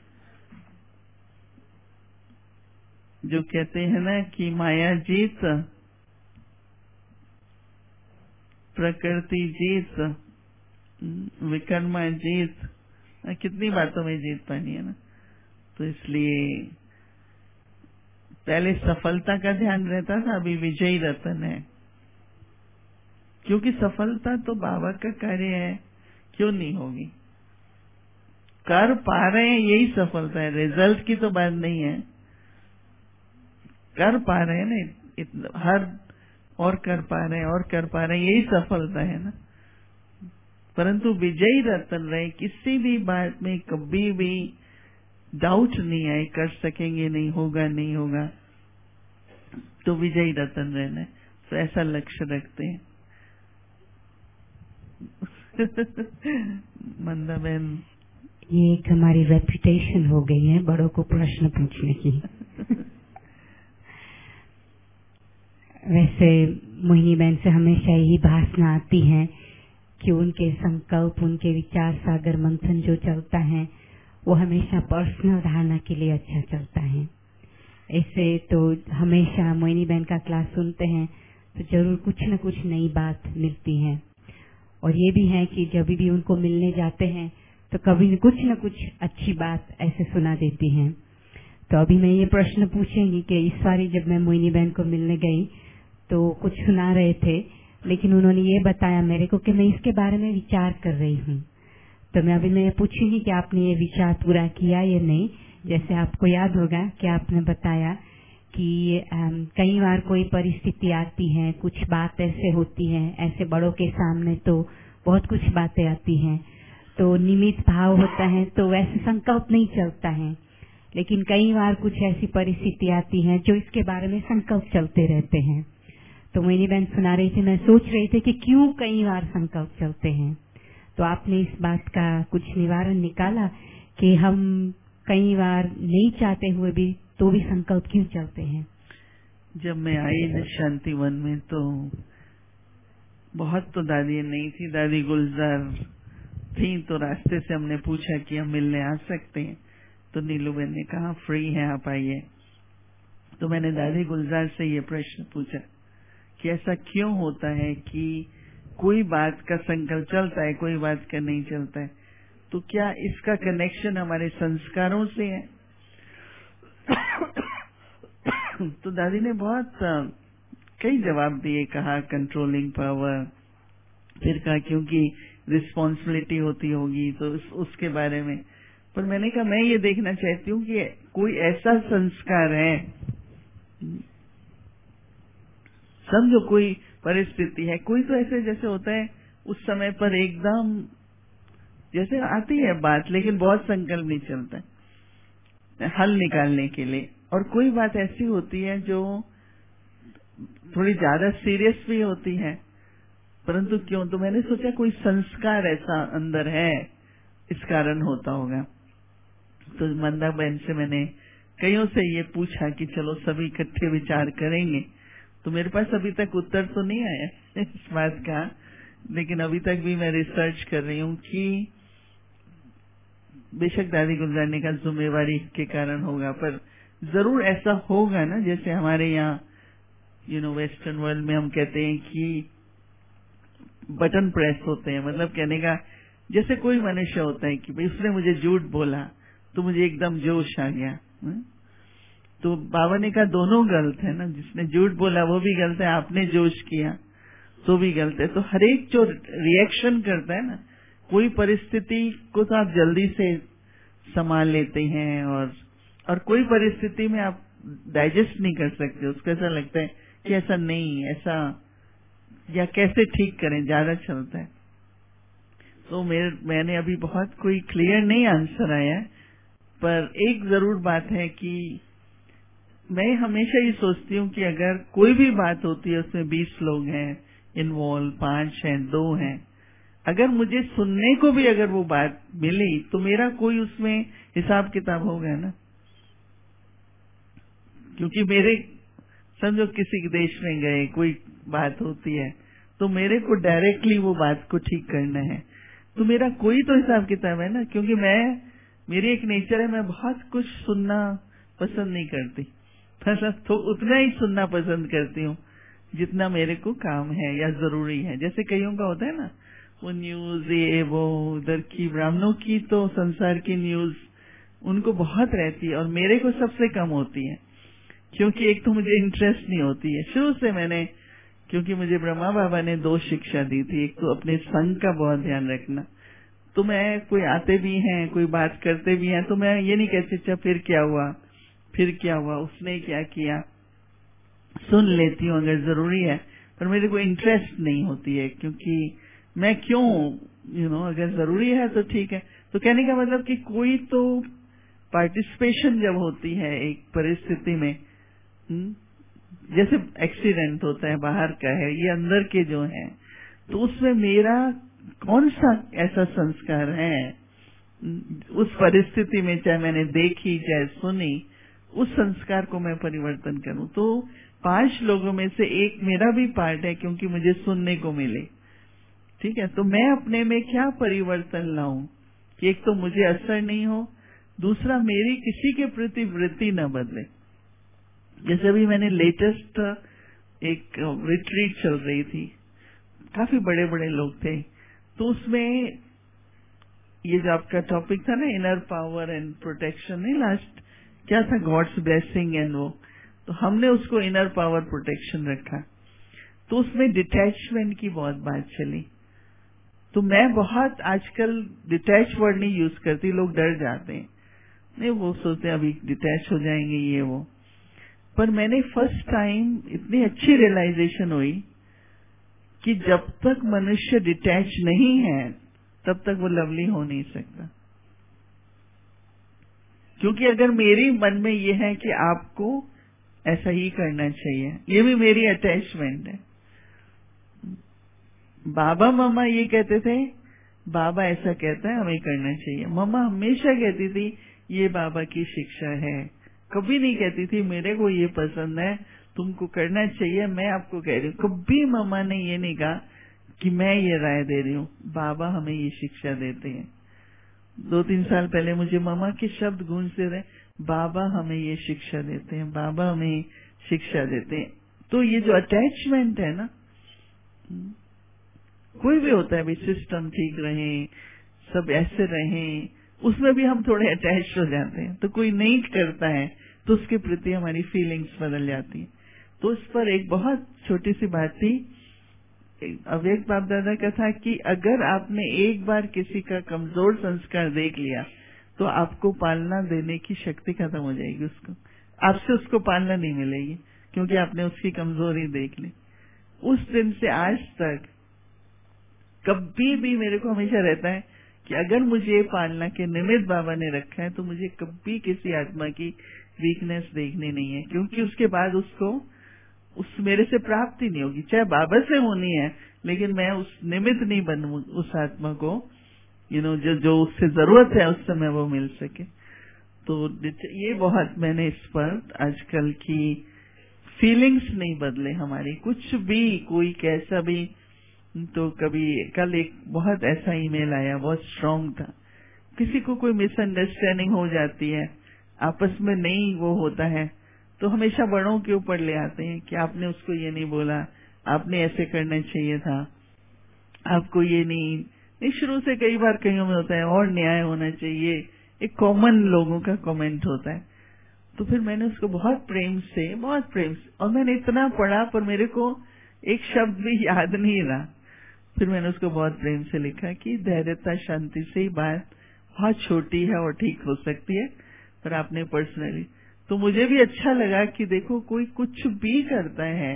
जो कहते हैं ना कि माया जीत, प्रकृति जीत, विकर्मा जीत, कितनी बातों में जीत पानी है ना। तो इसलिए पहले सफलता का ध्यान रहता था, अभी विजयी रतन है, क्योंकि सफलता तो बाबा का कार्य है, क्यों नहीं होगी। कर पा रहे हैं यही सफलता है, रिजल्ट की तो बात नहीं है। कर पा रहे हैं ना, हर और कर पा रहे हैं और कर पा रहे हैं, यही सफलता है ना। परंतु विजयी रतन रहे, किसी भी बात में कभी भी डाउट नहीं आए, कर सकेंगे नहीं होगा नहीं होगा, तो विजयी रतन रहना है, तो ऐसा लक्ष्य रखते हैं। मंदा बहन, ये एक हमारी रेपुटेशन हो गई है बड़ों को प्रश्न पूछने की। वैसे मोहिनी बहन से हमेशा यही भासना आती है कि उनके संकल्प, उनके विचार सागर मंथन जो चलता है वो हमेशा पर्सनल धारणा के लिए अच्छा चलता है। ऐसे तो हमेशा मोहिनी बहन का क्लास सुनते हैं तो जरूर कुछ न कुछ नई बात मिलती है, और ये भी है कि जब भी उनको मिलने जाते हैं तो कभी कुछ न कुछ अच्छी बात ऐसे सुना देती हैं। तो अभी मैं ये प्रश्न पूछेंगी कि इस बारी जब मैं मोहिनी बहन को मिलने गई तो कुछ सुना रहे थे, लेकिन उन्होंने ये बताया मेरे को कि मैं इसके बारे में विचार कर रही हूँ। तो मैं अभी मैं पूछूंगी कि आपने ये विचार पूरा किया या नहीं। जैसे आपको याद होगा कि आपने बताया कि कई बार कोई परिस्थिति आती है, कुछ बात ऐसे होती है, ऐसे बड़ों के सामने तो बहुत कुछ बातें आती हैं, तो निमित्त भाव होता है तो वैसे संकल्प नहीं चलता है, लेकिन कई बार कुछ ऐसी परिस्थिति आती है जो इसके बारे में संकल्प चलते रहते हैं। तो मोहिनी बहन सुना रही थी, मैं सोच रही थी कि क्यों कई बार संकल्प चलते हैं। तो आपने इस बात का कुछ निवारण निकाला कि हम कई बार नहीं चाहते हुए भी तो भी संकल्प क्यों चलते हैं। जब मैं आई शांति वन में तो बहुत तो दादी नहीं थी, दादी गुलजार थी, तो रास्ते से हमने पूछा कि हम मिलने आ सकते हैं, तो तो नीलू बहन ने कहा फ्री है आप आइए। तो मैंने दादी गुलजार से ये प्रश्न पूछा कि ऐसा क्यों होता है कि कोई बात का संकल्प चलता है, कोई बात का नहीं चलता है, तो क्या इसका कनेक्शन हमारे संस्कारों से है? तो दादी ने बहुत कई जवाब दिए, कहा कंट्रोलिंग पावर, फिर कहा क्योंकि रिस्पॉन्सिबिलिटी होती होगी तो उस, उसके बारे में। पर मैंने कहा मैं ये देखना चाहती हूँ कि कोई ऐसा संस्कार है, समझो कोई परिस्थिति है, कोई तो ऐसे जैसे होता है उस समय पर एकदम जैसे आती है बात, लेकिन बहुत संकल्प नहीं चलता है हल निकालने के लिए, और कोई बात ऐसी होती है जो थोड़ी ज्यादा सीरियस भी होती है, परंतु क्यों? तो मैंने सोचा कोई संस्कार ऐसा अंदर है, इस कारण होता होगा। तो मंदा बहन से मैंने कईयों से ये पूछा कि चलो सभी इकट्ठे विचार करेंगे, तो मेरे पास अभी तक उत्तर तो नहीं आया इस बात का, लेकिन अभी तक भी मैं रिसर्च कर रही हूँ कि बेशक दादी गुलजारने का जिम्मेवारी के कारण होगा, पर जरूर ऐसा होगा ना, जैसे हमारे यहाँ यू नो वेस्टर्न वर्ल्ड में हम कहते हैं कि बटन प्रेस होते हैं, मतलब कहने का जैसे कोई मनुष्य होता है कि भाई उसने मुझे झूठ बोला तो मुझे एकदम जोश आ गया। हुँ? तो बाबा ने कहा दोनों गलत है ना, जिसने झूठ बोला वो भी गलत है, आपने जोश किया तो भी गलत है। तो हर एक जो रिएक्शन करता है ना, कोई परिस्थिति को तो आप जल्दी से संभाल लेते हैं, और और कोई परिस्थिति में आप डाइजेस्ट नहीं कर सकते, उसको ऐसा लगता है कि ऐसा नहीं, ऐसा या कैसे ठीक करें, ज्यादा चलता है। तो मेरे मैंने अभी बहुत कोई क्लियर नहीं आंसर आया, पर एक जरूर बात है कि मैं हमेशा ये सोचती हूँ कि अगर कोई भी बात होती है उसमें बीस लोग हैं इन्वॉल्व, पांच हैं, दो हैं, अगर मुझे सुनने को भी अगर वो बात मिली तो मेरा कोई उसमें हिसाब किताब होगा ना, क्योंकि मेरे समझो किसी देश में गए कोई बात होती है तो मेरे को डायरेक्टली वो बात को ठीक करना है, तो मेरा कोई तो हिसाब किताब है ना, क्योंकि मैं मेरी एक नेचर है, मैं बहुत कुछ सुनना पसंद नहीं करती, मतलब तो उतना ही सुनना पसंद करती हूँ जितना मेरे को काम है या जरूरी है। जैसे कईयों का होता है ना, वो न्यूज ये वो उधर की, ब्राह्मणों की तो संसार की न्यूज उनको बहुत रहती है और मेरे को सबसे कम होती है, क्योंकि एक तो मुझे इंटरेस्ट नहीं होती है शुरू से। मैंने क्योंकि मुझे ब्रह्मा बाबा ने दो शिक्षा दी थी, एक तो अपने संग का बहुत ध्यान रखना, तो मैं कोई आते भी हैं कोई बात करते भी हैं तो मैं ये नहीं कहती अच्छा फिर क्या हुआ फिर क्या हुआ उसने क्या किया, सुन लेती हूँ अगर जरूरी है, पर मेरे को इंटरेस्ट नहीं होती है, क्योंकि मैं क्यों यू नो अगर जरूरी है तो ठीक है। तो कहने का मतलब कि कोई तो पार्टिसिपेशन जब होती है एक परिस्थिति में, जैसे एक्सीडेंट होता है बाहर का है ये अंदर के जो है, तो उसमें मेरा कौन सा ऐसा संस्कार है उस परिस्थिति में, चाहे मैंने देखी चाहे सुनी, उस संस्कार को मैं परिवर्तन करूं। तो पांच लोगों में से एक मेरा भी पार्ट है, क्योंकि मुझे सुनने को मिले, ठीक है। तो मैं अपने में क्या परिवर्तन लाऊं कि एक तो मुझे असर नहीं हो, दूसरा मेरी किसी के प्रति वृत्ति न बदले। जैसे अभी मैंने लेटेस्ट एक रिट्रीट चल रही थी, काफी बड़े बड़े लोग थे, तो उसमें ये जो आपका टॉपिक था ना इनर पावर एंड प्रोटेक्शन, नहीं लास्ट क्या था, गॉड्स ब्लेसिंग एंड वो, तो हमने उसको इनर पावर प्रोटेक्शन रखा। तो उसमें डिटैचमेंट की बहुत बात चली, तो मैं बहुत आजकल डिटैच वर्ड नहीं यूज करती, लोग डर जाते हैं, नहीं वो सोचते हैं अभी डिटैच हो जाएंगे ये वो, पर मैंने फर्स्ट टाइम इतनी अच्छी रियलाइजेशन हुई कि जब तक मनुष्य डिटैच नहीं है तब तक वो लवली हो नहीं सकता। क्योंकि अगर मेरी मन में ये है कि आपको ऐसा ही करना चाहिए, ये भी मेरी अटैचमेंट है। बाबा मम्मा ये कहते थे, बाबा ऐसा कहता है हमें करना चाहिए, मम्मा हमेशा कहती थी ये बाबा की शिक्षा है, कभी नहीं कहती थी मेरे को ये पसंद है तुमको करना चाहिए, मैं आपको कह रही हूँ। कभी मम्मा ने ये नहीं कहा कि मैं ये राय दे रही हूँ, बाबा हमें ये शिक्षा देते हैं। दो तीन साल पहले मुझे मामा के शब्द गूंजते रहे, बाबा हमें ये शिक्षा देते हैं, बाबा हमें शिक्षा देते हैं। तो ये जो अटैचमेंट है ना, कोई भी होता है भाई, सिस्टम ठीक रहे, सब ऐसे रहें, उसमें भी हम थोड़े अटैच हो जाते हैं। तो कोई नहीं करता है तो उसके प्रति हमारी फीलिंग्स बदल जाती हैं। तो उस पर एक बहुत छोटी सी बात थी, अव्यक्त बाप दादा का था कि अगर आपने एक बार किसी का कमजोर संस्कार देख लिया तो आपको पालना देने की शक्ति खत्म हो जाएगी, उसको आपसे उसको पालना नहीं मिलेगी, क्योंकि आपने उसकी कमजोरी देख ली। उस दिन से आज तक कभी भी मेरे को हमेशा रहता है कि अगर मुझे पालना के निमित्त बाबा ने रखा है तो मुझे कभी किसी आत्मा की वीकनेस देखनी नहीं है, क्योंकि उसके बाद उसको उस मेरे से प्राप्ति नहीं होगी। चाहे बाबा से होनी है, लेकिन मैं उस निमित्त नहीं बनूं उस आत्मा को, यू नो, जो जो उससे जरूरत है उस समय वो मिल सके। तो ये बहुत मैंने इस पर आजकल की फीलिंग्स नहीं बदले हमारी, कुछ भी कोई कैसा भी। तो कभी कल एक बहुत ऐसा ईमेल आया, बहुत स्ट्रांग था, किसी को कोई मिसअंडरस्टैंडिंग हो जाती है, आपस में नहीं वो होता है, तो हमेशा बड़ों के ऊपर ले आते हैं कि आपने उसको ये नहीं बोला, आपने ऐसे करना चाहिए था, आपको ये नहीं नहीं शुरू से कई बार कईयों में होता है, और न्याय होना चाहिए, एक कॉमन लोगों का कमेंट होता है। तो फिर मैंने उसको बहुत प्रेम से बहुत प्रेम से, और मैंने इतना पढ़ा पर मेरे को एक शब्द भी याद नहीं रहा। फिर मैंने उसको बहुत प्रेम से लिखा कि धैर्यता शांति से ही बात बहुत छोटी है और ठीक हो सकती है, पर आपने पर्सनली, तो मुझे भी अच्छा लगा कि देखो कोई कुछ भी करता है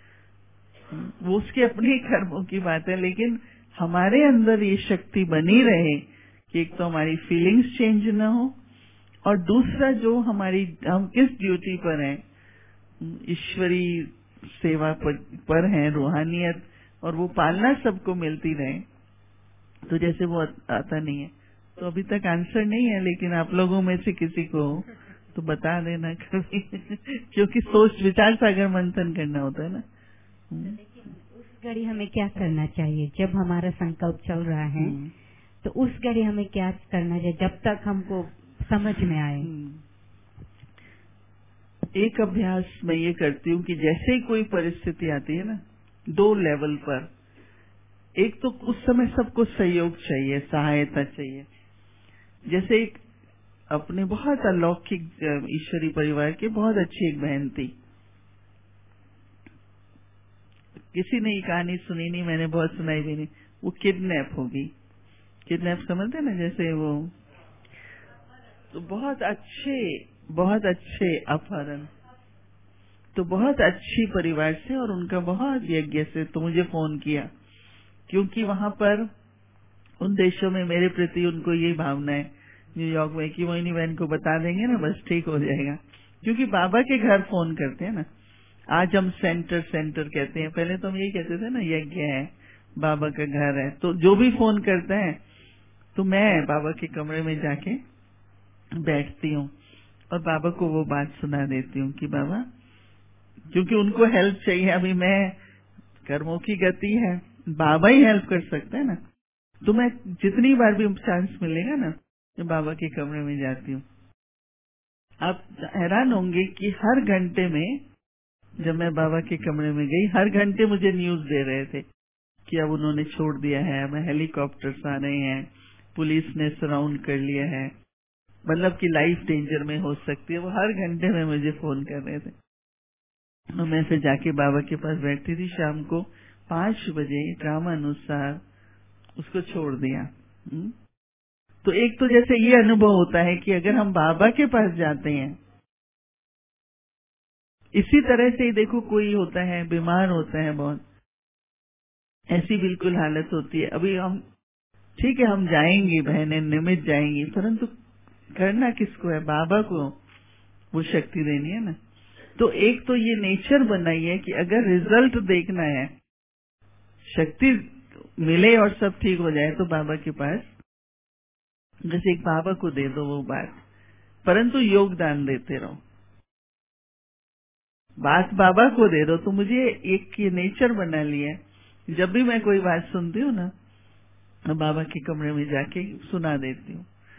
वो उसके अपने कर्मों की बात है, लेकिन हमारे अंदर ये शक्ति बनी रहे कि एक तो हमारी फीलिंग्स चेंज न हो, और दूसरा जो हमारी हम किस ड्यूटी पर हैं, ईश्वरी सेवा पर, पर हैं, रूहानियत, और वो पालना सबको मिलती रहे। तो जैसे वो आता नहीं है तो अभी तक आंसर नहीं है, लेकिन आप लोगों में से किसी को तो बता देना कभी क्योंकि सोच विचार सागर मंथन करना होता है ना। लेकिन उस घड़ी हमें क्या करना चाहिए जब हमारा संकल्प चल रहा है, तो उस घड़ी हमें क्या करना चाहिए जब तक हमको समझ में आए? एक अभ्यास मैं ये करती हूँ कि जैसे ही कोई परिस्थिति आती है ना, दो लेवल पर, एक तो उस समय सबको सहयोग चाहिए, सहायता चाहिए। जैसे एक अपने बहुत अलौकिक ईश्वरी परिवार की बहुत अच्छी एक बहन थी, किसी ने ये कहानी सुनी नहीं, मैंने बहुत सुनाई भी नहीं, वो किडनैप होगी। किडनैप समझते ना, जैसे वो तो बहुत अच्छे बहुत अच्छे अपहरण, तो बहुत अच्छी परिवार से और उनका बहुत यज्ञ से तो मुझे फोन किया, क्योंकि वहां पर उन देशों में मेरे प्रति उनको यही भावना है न्यूयॉर्क में कि मोहिनी बहन को बता देंगे ना बस ठीक हो जाएगा, क्योंकि बाबा के घर फोन करते हैं ना। आज हम सेंटर सेंटर कहते हैं, पहले तो हम यही कहते थे ना यज्ञ है, बाबा का घर है। तो जो भी फोन करता है तो मैं बाबा के कमरे में जाके बैठती हूँ और बाबा को वो बात सुना देती हूँ कि बाबा, क्योंकि उनको हेल्प चाहिए, अभी मैं कर्मों की गति है, बाबा ही हेल्प कर सकते हैं ना। तो मैं जितनी बार भी चांस मिलेगा ना, मैं बाबा के कमरे में जाती हूँ। आप हैरान होंगे कि हर घंटे में, जब मैं बाबा के कमरे में गई, हर घंटे मुझे न्यूज दे रहे थे कि अब उन्होंने छोड़ दिया है, अब हेलीकॉप्टर्स आ रहे हैं, पुलिस ने सराउंड कर लिया है, मतलब कि लाइफ डेंजर में हो सकती है। वो हर घंटे में मुझे फोन कर रहे थे। तो मैं फिर जाके बाबा के पास बैठती थी, शाम को पांच बजे ड्रामा अनुसार उसको छोड़ दिया। हुँ? तो एक तो जैसे ये अनुभव होता है कि अगर हम बाबा के पास जाते हैं, इसी तरह से ही देखो कोई होता है बीमार होता है बहुत, ऐसी बिल्कुल हालत होती है, अभी हम ठीक है हम जाएंगे, बहनें निमित्त जाएंगी, परंतु करना किसको है? बाबा को वो शक्ति देनी है ना। तो एक तो ये नेचर बनाई है कि अगर रिजल्ट देखना है, शक्ति मिले और सब ठीक हो जाए, तो बाबा के पास, जैसे एक बाबा को दे दो वो बात, परंतु योगदान देते रहो। बात बाबा को दे दो, तो मुझे एक ये नेचर बना लिया है, जब भी मैं कोई बात सुनती हूँ ना, मैं बाबा के कमरे में जाके सुना देती हूँ।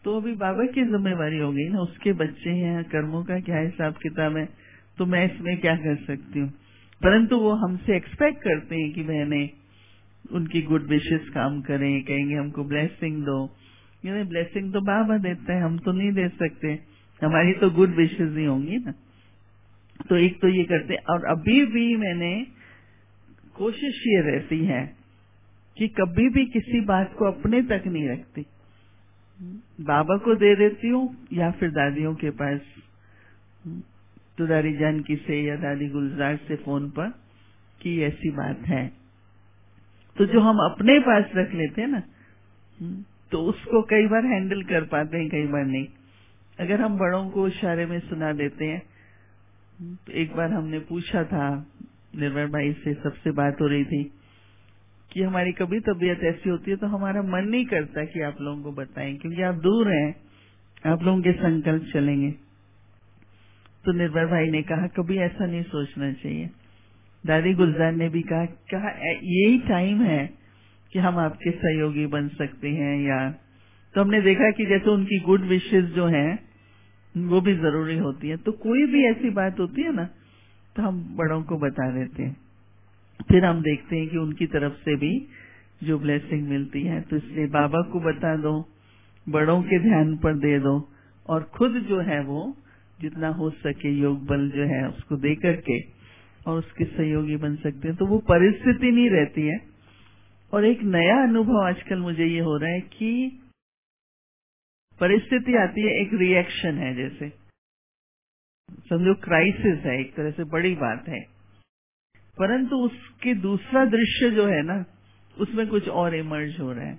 तो अभी बाबा की जिम्मेवारी हो गई ना, उसके बच्चे हैं, कर्मों का क्या हिसाब किताब है, तो मैं इसमें क्या कर सकती हूँ। परंतु वो हमसे एक्सपेक्ट करते हैं कि बहने उनकी गुड विशेस काम करें, कहेंगे हमको ब्लेसिंग दो। ये ब्लेसिंग तो बाबा देता है, हम तो नहीं दे सकते, हमारी तो गुड विशेस ही होंगी ना। तो एक तो ये करते हैं। और अभी भी मैंने कोशिश ये रहती है कि कभी भी किसी बात को अपने तक नहीं रखती, बाबा को दे देती हूँ या फिर दादियों के पास, तो दादी जानकी से या दादी गुलजार से फोन पर कि ऐसी बात है। तो जो हम अपने पास रख लेते हैं ना, तो उसको कई बार हैंडल कर पाते हैं, कई बार नहीं। अगर हम बड़ों को इशारे में सुना देते हैं, तो एक बार हमने पूछा था निर्मल भाई से, सबसे बात हो रही थी कि हमारी कभी तबीयत ऐसी होती है तो हमारा मन नहीं करता कि आप लोगों को बताएं, क्योंकि आप दूर हैं, आप लोगों के संकल्प चलेंगे। तो निर्मल भाई ने कहा कभी ऐसा नहीं सोचना चाहिए। दादी गुलजार ने भी कहा कहा यही टाइम है कि हम आपके सहयोगी बन सकते हैं। या तो हमने देखा कि जैसे उनकी गुड विशेस जो हैं वो भी जरूरी होती है। तो कोई भी ऐसी बात होती है ना, तो हम बड़ों को बता देते हैं, फिर हम देखते हैं कि उनकी तरफ से भी जो ब्लेसिंग मिलती है। तो इसलिए बाबा को बता दो, बड़ों के ध्यान पर दे दो, और खुद जो है वो जितना हो सके योग बल जो है उसको दे करके और उसके सहयोगी बन सकते हैं। तो वो परिस्थिति नहीं रहती है। और एक नया अनुभव आजकल मुझे ये हो रहा है कि परिस्थिति आती है, एक रिएक्शन है, जैसे समझो क्राइसिस है, एक तरह से बड़ी बात है, परंतु उसके दूसरा दृश्य जो है ना, उसमें कुछ और इमर्ज हो रहा है।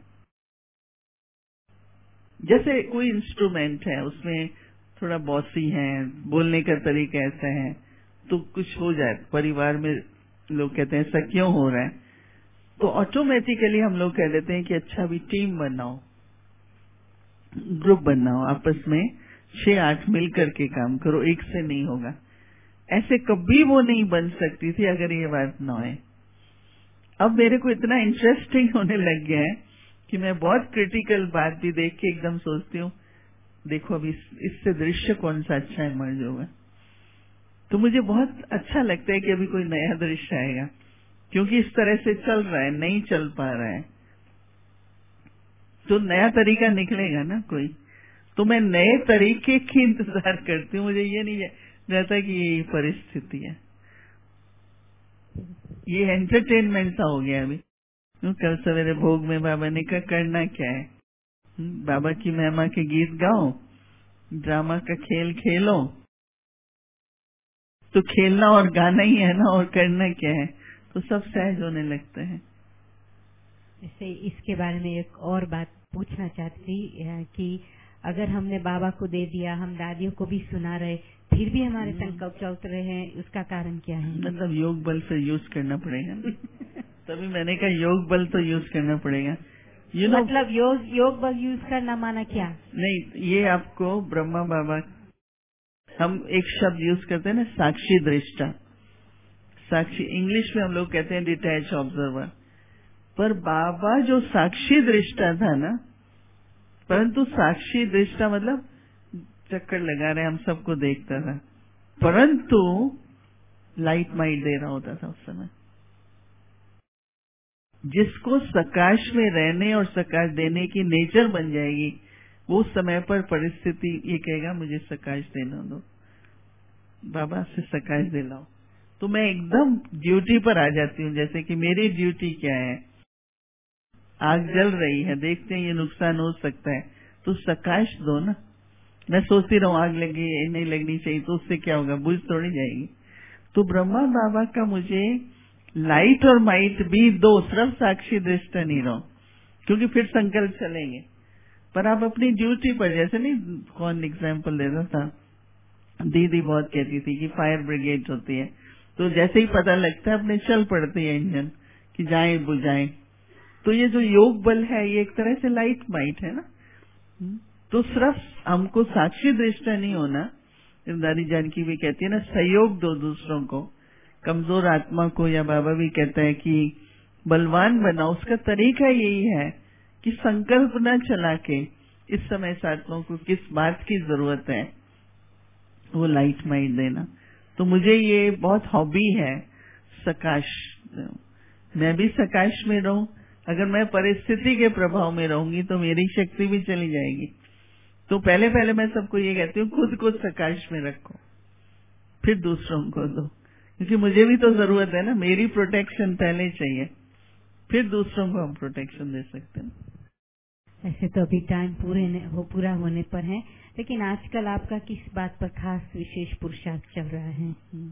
जैसे कोई इंस्ट्रूमेंट है, उसमें थोड़ा बॉसी है, बोलने का तरीका ऐसा है, तो कुछ हो जाए, परिवार में लोग कहते हैं ऐसा क्यों हो रहा है, तो ऑटोमेटिकली हम लोग कह देते हैं कि अच्छा अभी टीम बनाओ, ग्रुप बनाओ, आपस में छह आठ मिल करके काम करो, एक से नहीं होगा। ऐसे कभी वो नहीं बन सकती थी अगर ये बात न होए। अब मेरे को इतना इंटरेस्टिंग होने लग गया है कि मैं बहुत क्रिटिकल बात भी देख के एकदम सोचती हूँ, देखो अभी इस, इससे दृश्य कौन सा अच्छा इमर्ज होगा। तो मुझे बहुत अच्छा लगता है कि अभी कोई नया दृश्य आएगा, क्योंकि इस तरह से चल रहा है, नहीं चल पा रहा है, तो नया तरीका निकलेगा ना कोई। तो मैं नए तरीके की इंतजार करती हूँ, मुझे ये नहीं रहता कि ये परिस्थिति है, ये एंटरटेनमेंट सा हो गया अभी। कल सवेरे भोग में बाबा ने कहा करना क्या है, बाबा की महिमा के गीत गाओ, ड्रामा का खेल खेलो, तो खेलना और गाना ही है ना, और करना क्या है, तो सब सहज होने लगते हैं। जैसे इसके बारे में एक और बात पूछना चाहती थी कि अगर हमने बाबा को दे दिया, हम दादियों को भी सुना रहे, फिर भी हमारे संकल्प चल रहे हैं, उसका कारण क्या है? मतलब योग बल फिर यूज करना पड़ेगा। तभी मैंने कहा योग बल तो यूज करना पड़ेगा। you know, मतलब योग योग बल यूज करना माना क्या? नहीं, ये आपको ब्रह्मा बाबा, हम एक शब्द यूज करते हैं ना, साक्षी दृष्टा, साक्षी इंग्लिश में हम लोग कहते हैं डिटैच ऑब्जर्वर, पर बाबा जो साक्षी दृष्टा था ना, परंतु साक्षी दृष्टा मतलब चक्कर लगा रहे, हम सबको देखता था, परंतु लाइट माइट दे रहा होता था उस समय। जिसको सकाश में रहने और सकाश देने की नेचर बन जाएगी, वो समय पर परिस्थिति ये कहेगा मुझे सकाश देना दो, बाबा से सकाश दिलाओ, तो मैं एकदम ड्यूटी पर आ जाती हूँ। जैसे कि मेरी ड्यूटी क्या है, आग जल रही है, देखते हैं ये नुकसान हो सकता है, तो सकाश दो ना। मैं सोचती रहूं आग लगी नहीं लगनी चाहिए, तो उससे क्या होगा, बुझ थोड़ी जाएगी। तो ब्रह्मा बाबा का मुझे लाइट और माइट भी दो, सिर्फ साक्षी दृष्टा नहीं रहो, क्योंकि फिर संकल्प चलेंगे। पर आप अपनी ड्यूटी पर, जैसे नहीं कौन एग्जाम्पल देता था, दीदी बहुत कहती थी कि फायर ब्रिगेड होती है, तो जैसे ही पता लगता है अपने चल पड़ती है इंजन कि जाए बुझाए। तो ये जो योग बल है ये एक तरह से लाइट माइट है ना। तो सिर्फ हमको साक्षी दृष्टा नहीं होना, दादी जानकी भी कहती है ना, सहयोग दो दूसरों को, कमजोर आत्मा को, या बाबा भी कहता है कि बलवान बनाओ। उसका तरीका यही है कि संकल्प न चला के इस समय साथियों को किस बात की जरूरत है, वो लाइट माइट देना। तो मुझे ये बहुत हॉबी है सकाश, मैं भी सकाश में रहूं। अगर मैं परिस्थिति के प्रभाव में रहूंगी तो मेरी शक्ति भी चली जाएगी। तो पहले पहले मैं सबको ये कहती हूँ, खुद को सकाश में रखो, फिर दूसरों को दो, क्योंकि मुझे भी तो जरूरत है ना। मेरी प्रोटेक्शन पहले चाहिए, फिर दूसरों को हम प्रोटेक्शन दे सकते हैं। ऐसे तो अभी टाइम पूरे हो पूरा होने पर है, लेकिन आजकल आपका किस बात पर खास विशेष पुरुषार्थ चल रहा है?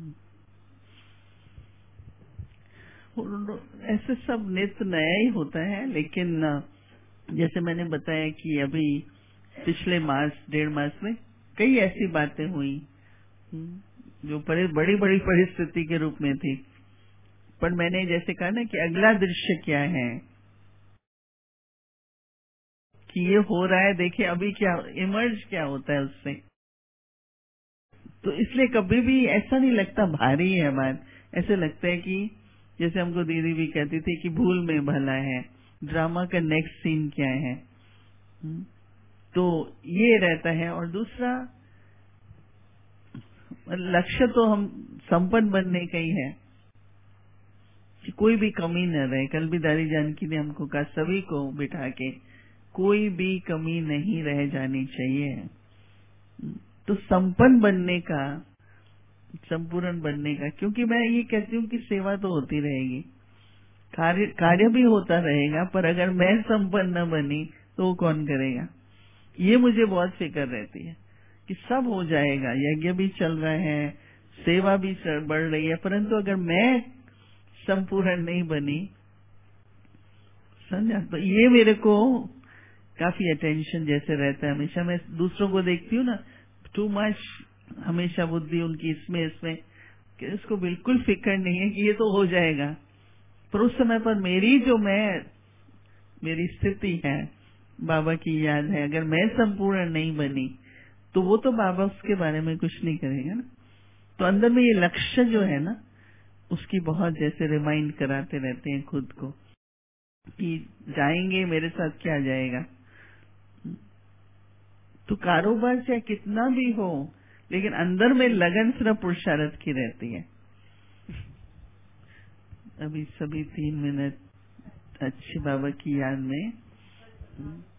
ऐसे सब नित्य नया ही होता है, लेकिन जैसे मैंने बताया कि अभी पिछले मास डेढ़ मास में कई ऐसी बातें हुई जो बड़ी बड़ी परिस्थिति के रूप में थी, पर मैंने जैसे कहा ना कि अगला दृश्य क्या है, कि ये हो रहा है, देखिए अभी क्या इमर्ज क्या होता है उससे। तो इसलिए कभी भी ऐसा नहीं लगता भारी है बात, ऐसे लगता है कि जैसे हमको दीदी भी कहती थी कि भूल में भला है, ड्रामा का नेक्स्ट सीन क्या है। तो ये रहता है। और दूसरा लक्ष्य तो हम संपन्न बनने का ही है, कि कोई भी कमी न रहे। कल भी दादी जानकी ने हमको कहा सभी को बिठा के, कोई भी कमी नहीं रह जानी चाहिए। तो संपन्न बनने का, संपूर्ण बनने का, क्योंकि मैं ये कहती हूँ कि सेवा तो होती रहेगी, कार्य कार्य भी होता रहेगा, पर अगर मैं संपन्न न बनी तो वो कौन करेगा। ये मुझे बहुत फिक्र रहती है कि सब हो जाएगा, यज्ञ भी चल रहा है, सेवा भी बढ़ रही है, परंतु अगर मैं संपूर्ण नहीं बनी, समझा। तो ये मेरे को काफी अटेंशन जैसे रहता है। हमेशा मैं दूसरों को देखती हूँ ना, टू मच हमेशा बुद्धि उनकी इसमें इसमें कि इसको बिल्कुल फिक्र नहीं है कि ये तो हो जाएगा, पर उस समय पर मेरी जो मैं मेरी स्थिति है, बाबा की याद है, अगर मैं संपूर्ण नहीं बनी तो वो तो बाबा उसके बारे में कुछ नहीं करेगा ना। तो अंदर में ये लक्ष्य जो है ना, उसकी बहुत जैसे रिमाइंड कराते रहते हैं खुद को कि जाएंगे, मेरे साथ क्या जाएगा। तो कारोबार चाहे कितना भी हो, लेकिन अंदर में लगन सिर्फ पुरुषार्थ की रहती है। अभी सभी तीन मिनट अच्छे बाबा की याद में